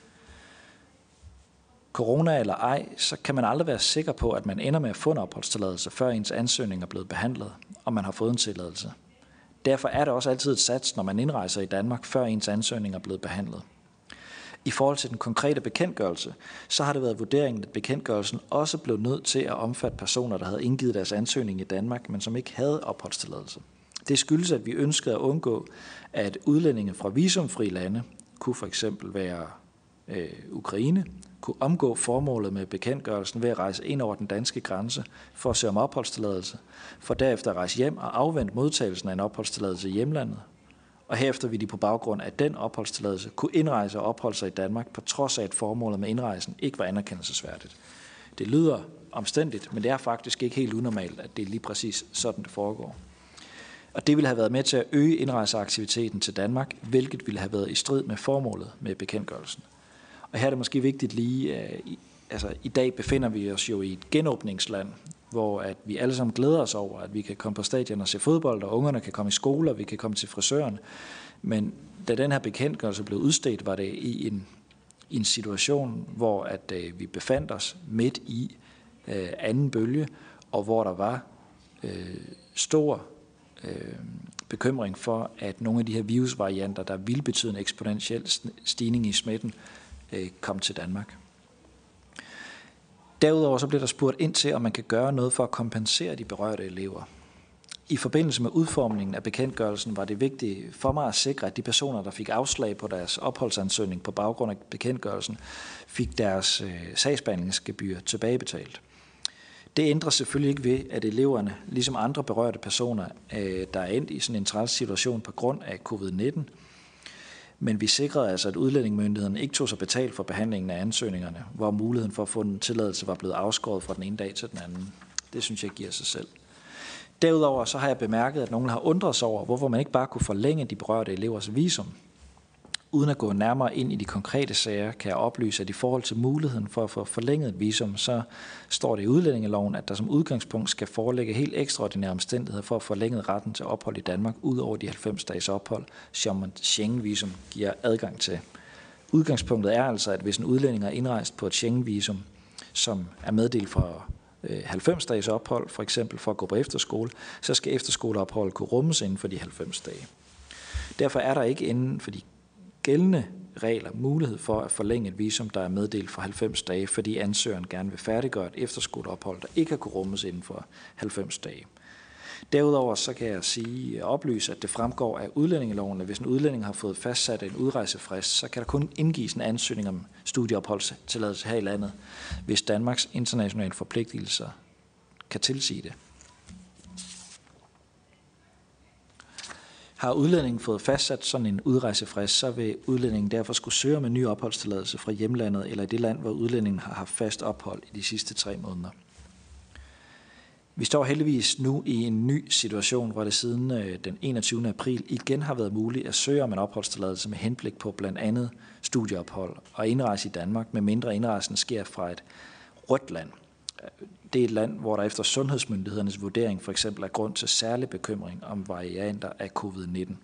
Corona eller ej, så kan man aldrig være sikker på, at man ender med at få en opholdstilladelse, før ens ansøgning er blevet behandlet, og man har fået en tilladelse. Derfor er det også altid et sats, når man indrejser i Danmark, før ens ansøgning er blevet behandlet. I forhold til den konkrete bekendtgørelse, så har det været vurderingen, at bekendtgørelsen også blev nødt til at omfatte personer, der havde indgivet deres ansøgning i Danmark, men som ikke havde opholdstilladelse. Det skyldes, at vi ønskede at undgå, at udlændinge fra visumfri lande, kunne for eksempel være øh, Ukraine, kunne omgå formålet med bekendtgørelsen ved at rejse ind over den danske grænse for at søge om opholdstilladelse, for derefter at rejse hjem og afvente modtagelsen af en opholdstilladelse i hjemlandet. Og herefter vil de på baggrund af den opholdstilladelse kunne indrejse og opholde sig i Danmark, på trods af at formålet med indrejsen ikke var anerkendelsesværdigt. Det lyder omstændigt, men det er faktisk ikke helt unormalt, at det er lige præcis sådan, det foregår. Og det ville have været med til at øge indrejseaktiviteten til Danmark, hvilket ville have været i strid med formålet med bekendtgørelsen. Og her er det måske vigtigt lige, altså i dag befinder vi os jo i et genåbningsland, hvor at vi alle sammen glæder os over, at vi kan komme på stadion og se fodbold, og ungerne kan komme i skole, og vi kan komme til frisøren. Men da den her bekendtgørelse blev udstedt, var det i en, i en situation, hvor at, øh, vi befandt os midt i øh, anden bølge, og hvor der var øh, stor øh, bekymring for, at nogle af de her virusvarianter, der ville betyde en eksponentiel stigning i smitten, øh, kom til Danmark. Derudover så bliver der spurgt ind til, om man kan gøre noget for at kompensere de berørte elever. I forbindelse med udformningen af bekendtgørelsen var det vigtigt for mig at sikre, at de personer, der fik afslag på deres opholdsansøgning på baggrund af bekendtgørelsen, fik deres øh, sagsbehandlingsgebyr tilbagebetalt. Det ændrer selvfølgelig ikke ved, at eleverne, ligesom andre berørte personer, øh, der er endt i sådan en træls situation på grund af covid nitten, men vi sikrede altså, at udlændingemyndigheden ikke tog sig betalt for behandlingen af ansøgningerne, hvor muligheden for at få en tilladelse var blevet afskåret fra den ene dag til den anden. Det synes jeg giver sig selv. Derudover så har jeg bemærket, at nogen har undret sig over, hvorfor man ikke bare kunne forlænge de berørte elevers visum. Uden at gå nærmere ind i de konkrete sager, kan jeg oplyse, at i forhold til muligheden for at få forlænget et visum, så står det i udlændingeloven, at der som udgangspunkt skal forelægge helt ekstraordinære omstændigheder for at forlænge retten til ophold i Danmark ud over de halvfems dages ophold, som Schengen-visum giver adgang til. Udgangspunktet er altså, at hvis en udlænding er indrejst på et Schengen-visum, som er meddelt for halvfems dages ophold, for eksempel for at gå på efterskole, så skal efterskoleophold kunne rummes inden for de halvfems dage. Derfor er der ikke inden for de gældende regler mulighed for at forlænge et visum, der er meddelt for halvfems dage, fordi ansøgeren gerne vil færdiggøre et efterskoleophold, der ikke har kunne rummes inden for halvfems dage. Derudover så kan jeg sige og oplyse, at det fremgår af udlændingeloven, at hvis en udlænding har fået fastsat en udrejsefrist, så kan der kun indgives en ansøgning om studieopholdstilladelse her i landet, hvis Danmarks internationale forpligtelser kan tilsige det. Har udlændingen fået fastsat sådan en udrejsefrist, så vil udlændingen derfor skulle søge om en ny opholdstilladelse fra hjemlandet eller i det land, hvor udlændingen har haft fast ophold i de sidste tre måneder. Vi står heldigvis nu i en ny situation, hvor det siden den enogtyvende april igen har været muligt at søge om en opholdstilladelse med henblik på blandt andet studieophold og indrejse i Danmark, med mindre indrejsen sker fra et rødt land. Det er et land, hvor der efter sundhedsmyndighedernes vurdering for eksempel er grund til særlig bekymring om varianter af covid nitten.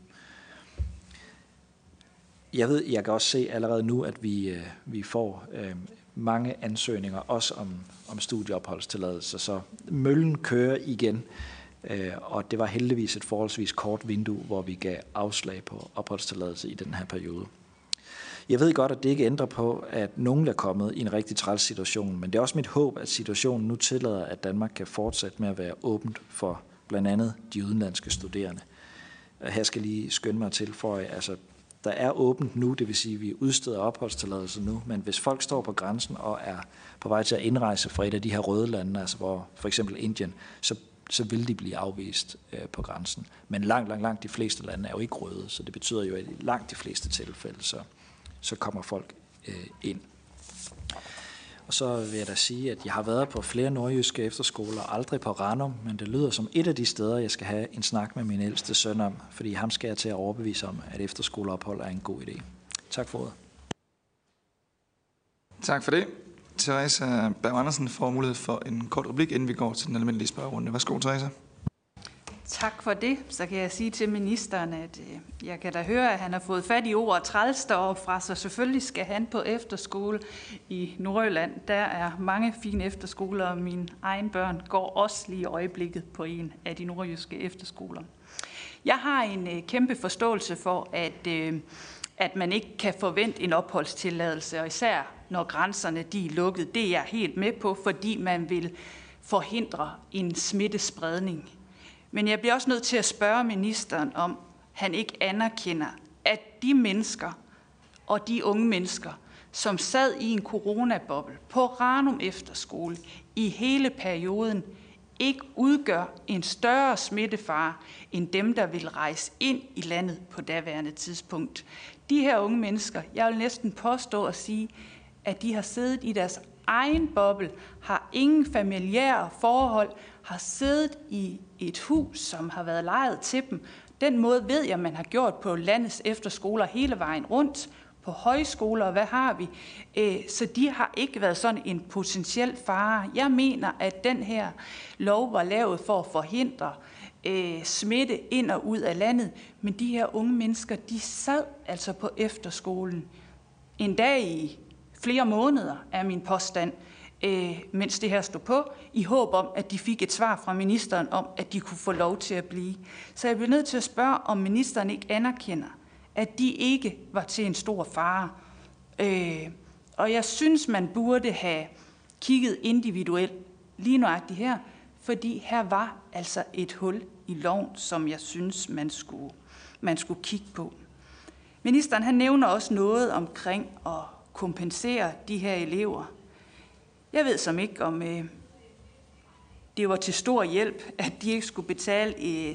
Jeg ved, jeg kan også se allerede nu, at vi, vi får øh, mange ansøgninger, også om, om studieopholdstilladelser, så møllen kører igen, øh, og det var heldigvis et forholdsvis kort vindue, hvor vi gav afslag på opholdstilladelse i den her periode. Jeg ved godt, at det ikke ændrer på, at nogen er kommet i en rigtig træls situation, men det er også mit håb, at situationen nu tillader, at Danmark kan fortsætte med at være åbent for blandt andet de udenlandske studerende. Her skal lige skynde mig til for, altså der er åbent nu, det vil sige, at vi udsteder opholdstilladelse nu, men hvis folk står på grænsen og er på vej til at indrejse fra et af de her røde lande, altså hvor for eksempel Indien, så, så vil de blive afvist øh, på grænsen. Men langt, langt, langt de fleste lande er jo ikke røde, så det betyder jo, at i langt de fleste tilfælde, så så kommer folk øh, ind. Og så vil jeg da sige, at jeg har været på flere nordjyske efterskoler, aldrig på Ranum, men det lyder som et af de steder, jeg skal have en snak med min ældste søn om, fordi ham skal jeg til at overbevise om, at efterskoleophold er en god idé. Tak for ordet. Tak for det. Theresa Berg Andersen får mulighed for en kort replik, inden vi går til den almindelige spørgerunde. Værsgo, Theresa. Tak for det. Så kan jeg sige til ministeren, at jeg kan da høre, at han har fået fat i ordet træls deroppe fra, så selvfølgelig skal han på efterskole i Nordjylland. Der er mange fine efterskoler, og mine egne børn går også lige i øjeblikket på en af de nordjyske efterskoler. Jeg har en kæmpe forståelse for, at, at man ikke kan forvente en opholdstilladelse, og især når grænserne de er lukket. Det er jeg helt med på, fordi man vil forhindre en smittespredning. Men jeg bliver også nødt til at spørge ministeren, om han ikke anerkender, at de mennesker og de unge mennesker, som sad i en coronaboble på Ranum Efterskole i hele perioden, ikke udgør en større smittefare end dem, der vil rejse ind i landet på daværende tidspunkt. De her unge mennesker, jeg vil næsten påstå at sige, at de har siddet i deres egen boble, har ingen familiære forhold, har siddet i et hus, som har været lejet til dem. Den måde ved jeg, man har gjort på landets efterskoler hele vejen rundt, på højskoler, hvad har vi? Så de har ikke været sådan en potentiel fare. Jeg mener, at den her lov var lavet for at forhindre øh, smitte ind og ud af landet, men de her unge mennesker, de sad altså på efterskolen en dag i flere måneder, er min påstand, øh, mens det her stod på, i håb om, at de fik et svar fra ministeren om, at de kunne få lov til at blive. Så jeg bliver nødt til at spørge, om ministeren ikke anerkender, at de ikke var til en stor fare. Øh, og jeg synes, man burde have kigget individuelt lige nøjagtigt her, fordi her var altså et hul i loven, som jeg synes, man skulle, man skulle kigge på. Ministeren han nævner også noget omkring at kompensere de her elever. Jeg ved som ikke, om øh, det var til stor hjælp, at de ikke skulle betale øh,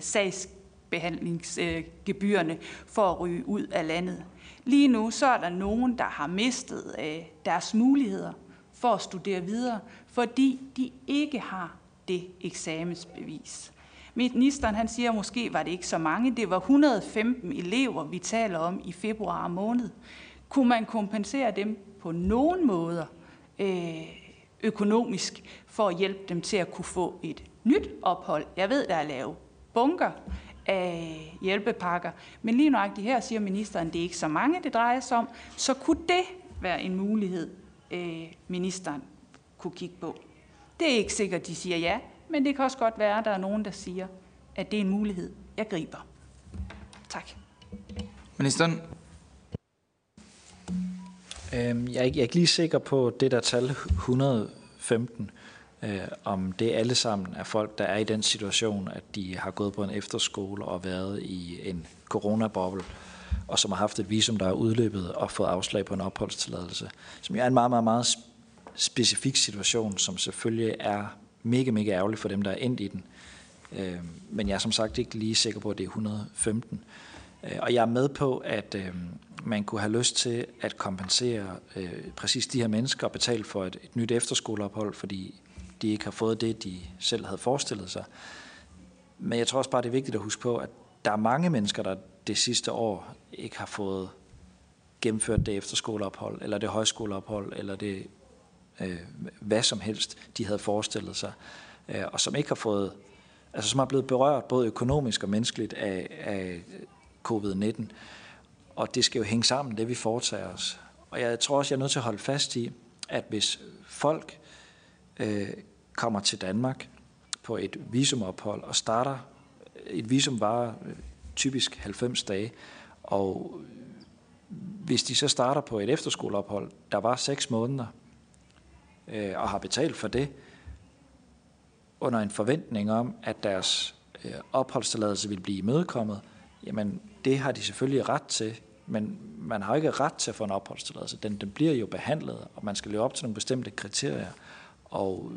sagsbehandlingsgebyrerne øh, for at ryge ud af landet. Lige nu så er der nogen, der har mistet øh, deres muligheder for at studere videre, fordi de ikke har det eksamensbevis. Ministeren han siger, at måske var det ikke så mange. Det var et hundrede og femten elever, vi taler om i februar måned. Kunne man kompensere dem på nogen måder øh, økonomisk for at hjælpe dem til at kunne få et nyt ophold? Jeg ved, der er lavet bunker af hjælpepakker, men lige nøjagtigt her siger ministeren, at det er ikke så mange, det drejer sig om. Så kunne det være en mulighed, øh, ministeren kunne kigge på? Det er ikke sikkert, de siger ja, men det kan også godt være, at der er nogen, der siger, at det er en mulighed, jeg griber. Tak. Ministeren? Øhm, jeg, er ikke, jeg er ikke lige sikker på det der tal et hundrede og femten, øh, om det alle sammen er folk, der er i den situation, at de har gået på en efterskole og været i en coronaboble, og som har haft et visum, der er udløbet og fået afslag på en opholdstilladelse, som er en meget, meget, meget specifik situation, som selvfølgelig er mega, mega ærgerlig for dem, der er endt i den. Øh, men jeg er som sagt ikke lige sikker på, at det er et hundrede og femten. Øh, og jeg er med på, at øh, man kunne have lyst til at kompensere øh, præcis de her mennesker og betale for et, et nyt efterskoleophold, fordi de ikke har fået det, de selv havde forestillet sig. Men jeg tror også bare, det er vigtigt at huske på, at der er mange mennesker, der det sidste år ikke har fået gennemført det efterskoleophold, eller det højskoleophold, eller det øh, hvad som helst, de havde forestillet sig, øh, og som ikke har fået, altså som er blevet berørt både økonomisk og menneskeligt af, af covid nitten. Og det skal jo hænge sammen, det vi foretager os. Og jeg tror også, jeg er nødt til at holde fast i, at hvis folk øh, kommer til Danmark på et visumophold og starter, et visum varer typisk halvfems dage, og hvis de så starter på et efterskoleophold, der var seks måneder, øh, og har betalt for det, under en forventning om, at deres øh, opholdstilladelse vil blive imødekommet, jamen det har de selvfølgelig ret til, men man har ikke ret til at få en opholdstilladelse. Den, den bliver jo behandlet, og man skal leve op til nogle bestemte kriterier. Og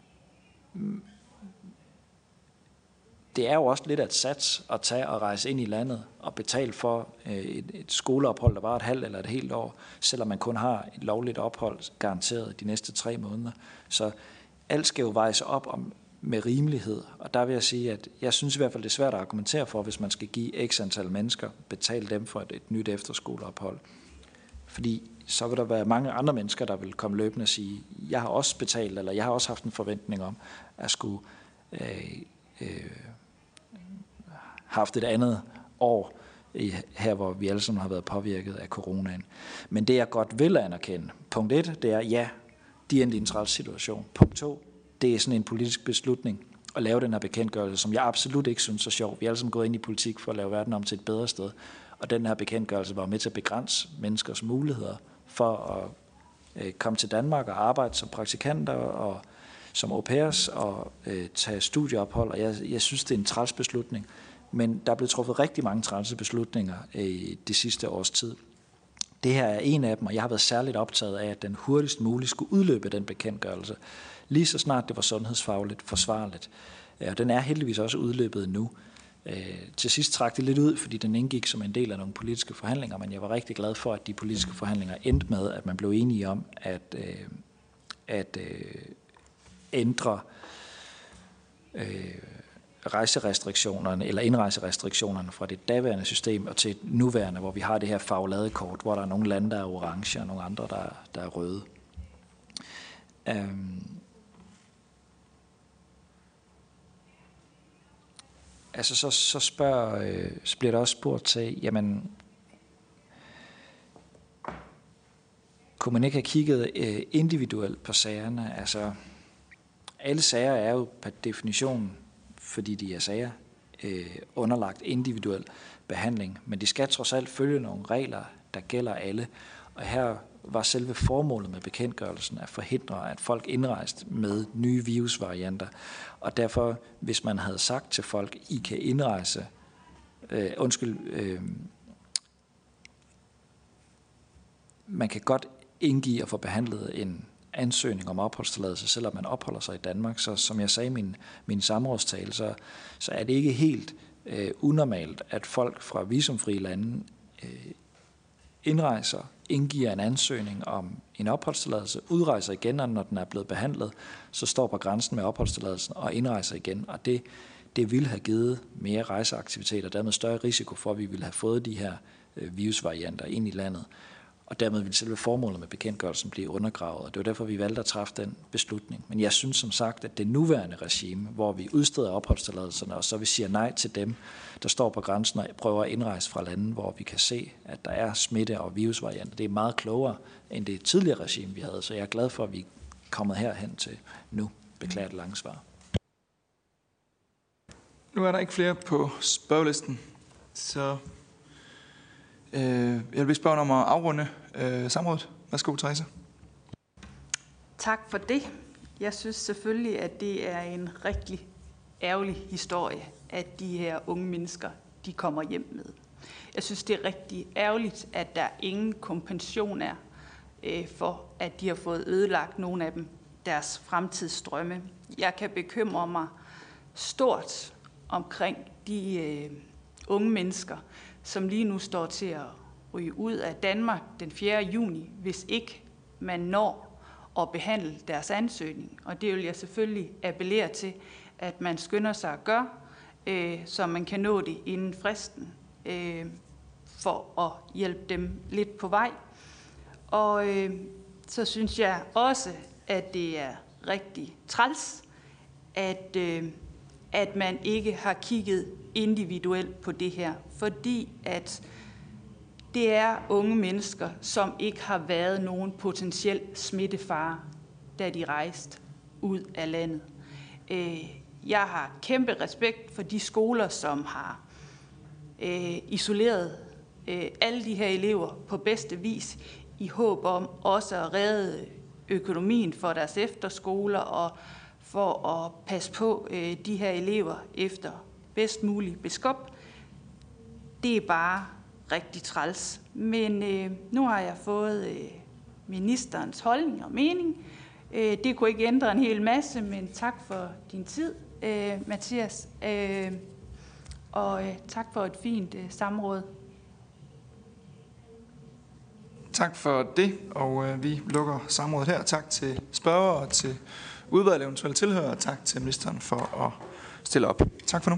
det er jo også lidt at sats at tage og rejse ind i landet og betale for et, et skoleophold, der var et halvt eller et helt år, selvom man kun har et lovligt ophold garanteret de næste tre måneder. Så alt skal jo vejes op om, med rimelighed, og der vil jeg sige, at jeg synes i hvert fald, det er svært at argumentere for, hvis man skal give x antal mennesker, betale dem for et, et nyt efterskoleophold. Fordi så vil der være mange andre mennesker, der vil komme løbende og sige, jeg har også betalt, eller jeg har også haft en forventning om, at skulle øh, øh, haft et andet år, her hvor vi alle sammen har været påvirket af coronaen. Men det jeg godt vil anerkende, punkt et, det er, ja, de er i en træls situation. Punkt to, det er sådan en politisk beslutning at lave den her bekendtgørelse, som jeg absolut ikke synes er sjov. Vi er alle sammen gået ind i politik for at lave verden om til et bedre sted, og den her bekendtgørelse var med til at begrænse menneskers muligheder for at øh, komme til Danmark og arbejde som praktikanter og som au pairs og øh, tage studieophold, og jeg, jeg synes, det er en træls beslutning. Men der er blevet truffet rigtig mange trælse beslutninger i det sidste års tid. Det her er en af dem, og jeg har været særligt optaget af, at den hurtigst muligt skulle udløbe den bekendtgørelse, lige så snart det var sundhedsfagligt forsvarligt. Og den er heldigvis også udløbet nu. Til sidst trak det lidt ud, fordi den indgik som en del af nogle politiske forhandlinger, men jeg var rigtig glad for, at de politiske forhandlinger endte med, at man blev enige om at, at ændre rejserestriktionerne eller indrejserestriktionerne fra det daværende system og til et nuværende, hvor vi har det her farveladekort, hvor der er nogle lande, der er orange, og nogle andre, der, der er røde. Um, altså så, så, spørger, øh, så bliver der også spurgt til, jamen, kunne man ikke have kigget øh, individuelt på sagerne? Altså, alle sager er jo per definition, fordi de er sager, øh, underlagt individuel behandling. Men de skal trods alt følge nogle regler, der gælder alle. Og her var selve formålet med bekendtgørelsen at forhindre, at folk indrejste med nye virusvarianter. Og derfor, hvis man havde sagt til folk, I kan indrejse, øh, undskyld, øh, man kan godt indgive og få behandlet en ansøgning om opholdstilladelse, selvom man opholder sig i Danmark. Så som jeg sagde i min, min samrådstale, så, så er det ikke helt øh, unormalt, at folk fra visumfrie lande øh, indrejser, indgiver en ansøgning om en opholdstilladelse, udrejser igen, og når den er blevet behandlet, så står på grænsen med opholdstilladelsen og indrejser igen. Og det, det ville have givet mere rejseaktivitet, og dermed større risiko for, at vi ville have fået de her øh, virusvarianter ind i landet. Og dermed ville selve formålet med bekendtgørelsen blive undergravet. Og det var derfor, vi valgte at træffe den beslutning. Men jeg synes som sagt, at det nuværende regime, hvor vi udsteder opholdstilladelserne, og så vi siger nej til dem, der står på grænsen og prøver at indrejse fra lande, hvor vi kan se, at der er smitte og virusvarianter, det er meget klogere end det tidligere regime, vi havde. Så jeg er glad for, at vi er kommet herhen til nu. Beklager det lange svar. Nu er der ikke flere på spørgelisten, så øh, jeg vil spørge om at afrunde øh, samrådet. Værsgo, Therese. Tak for det. Jeg synes selvfølgelig, at det er en rigtig ærgerlig historie, at de her unge mennesker, de kommer hjem med. Jeg synes, det er rigtig ærgerligt, at der ingen kompensation er øh, for, at de har fået ødelagt nogle af dem deres fremtidsdrømme. Jeg kan bekymre mig stort omkring de øh, unge mennesker, som lige nu står til at ryge ud af Danmark den fjerde juni, hvis ikke man når at behandle deres ansøgning. Og det vil jeg selvfølgelig appellere til, at man skynder sig at gøre, øh, så man kan nå det inden fristen, øh, for at hjælpe dem lidt på vej. Og øh, så synes jeg også, at det er rigtig træls, at, øh, at man ikke har kigget individuelt på det her, fordi at det er unge mennesker, som ikke har været nogen potentiel smittefare, da de rejste ud af landet. Jeg har kæmpe respekt for de skoler, som har isoleret alle de her elever på bedste vis, i håb om også at redde økonomien for deres efterskoler og for at passe på de her elever efter bedst mulig beskub. Det er bare rigtig træls. Men øh, nu har jeg fået øh, ministerens holdning og mening. Øh, det kunne ikke ændre en hel masse, men tak for din tid, øh, Mathias. Øh, og øh, tak for et fint øh, samråd. Tak for det, og øh, vi lukker samrådet her. Tak til spørger og til udvalget eventuelle tilhører, og tak til ministeren for at stille op. Tak for nu.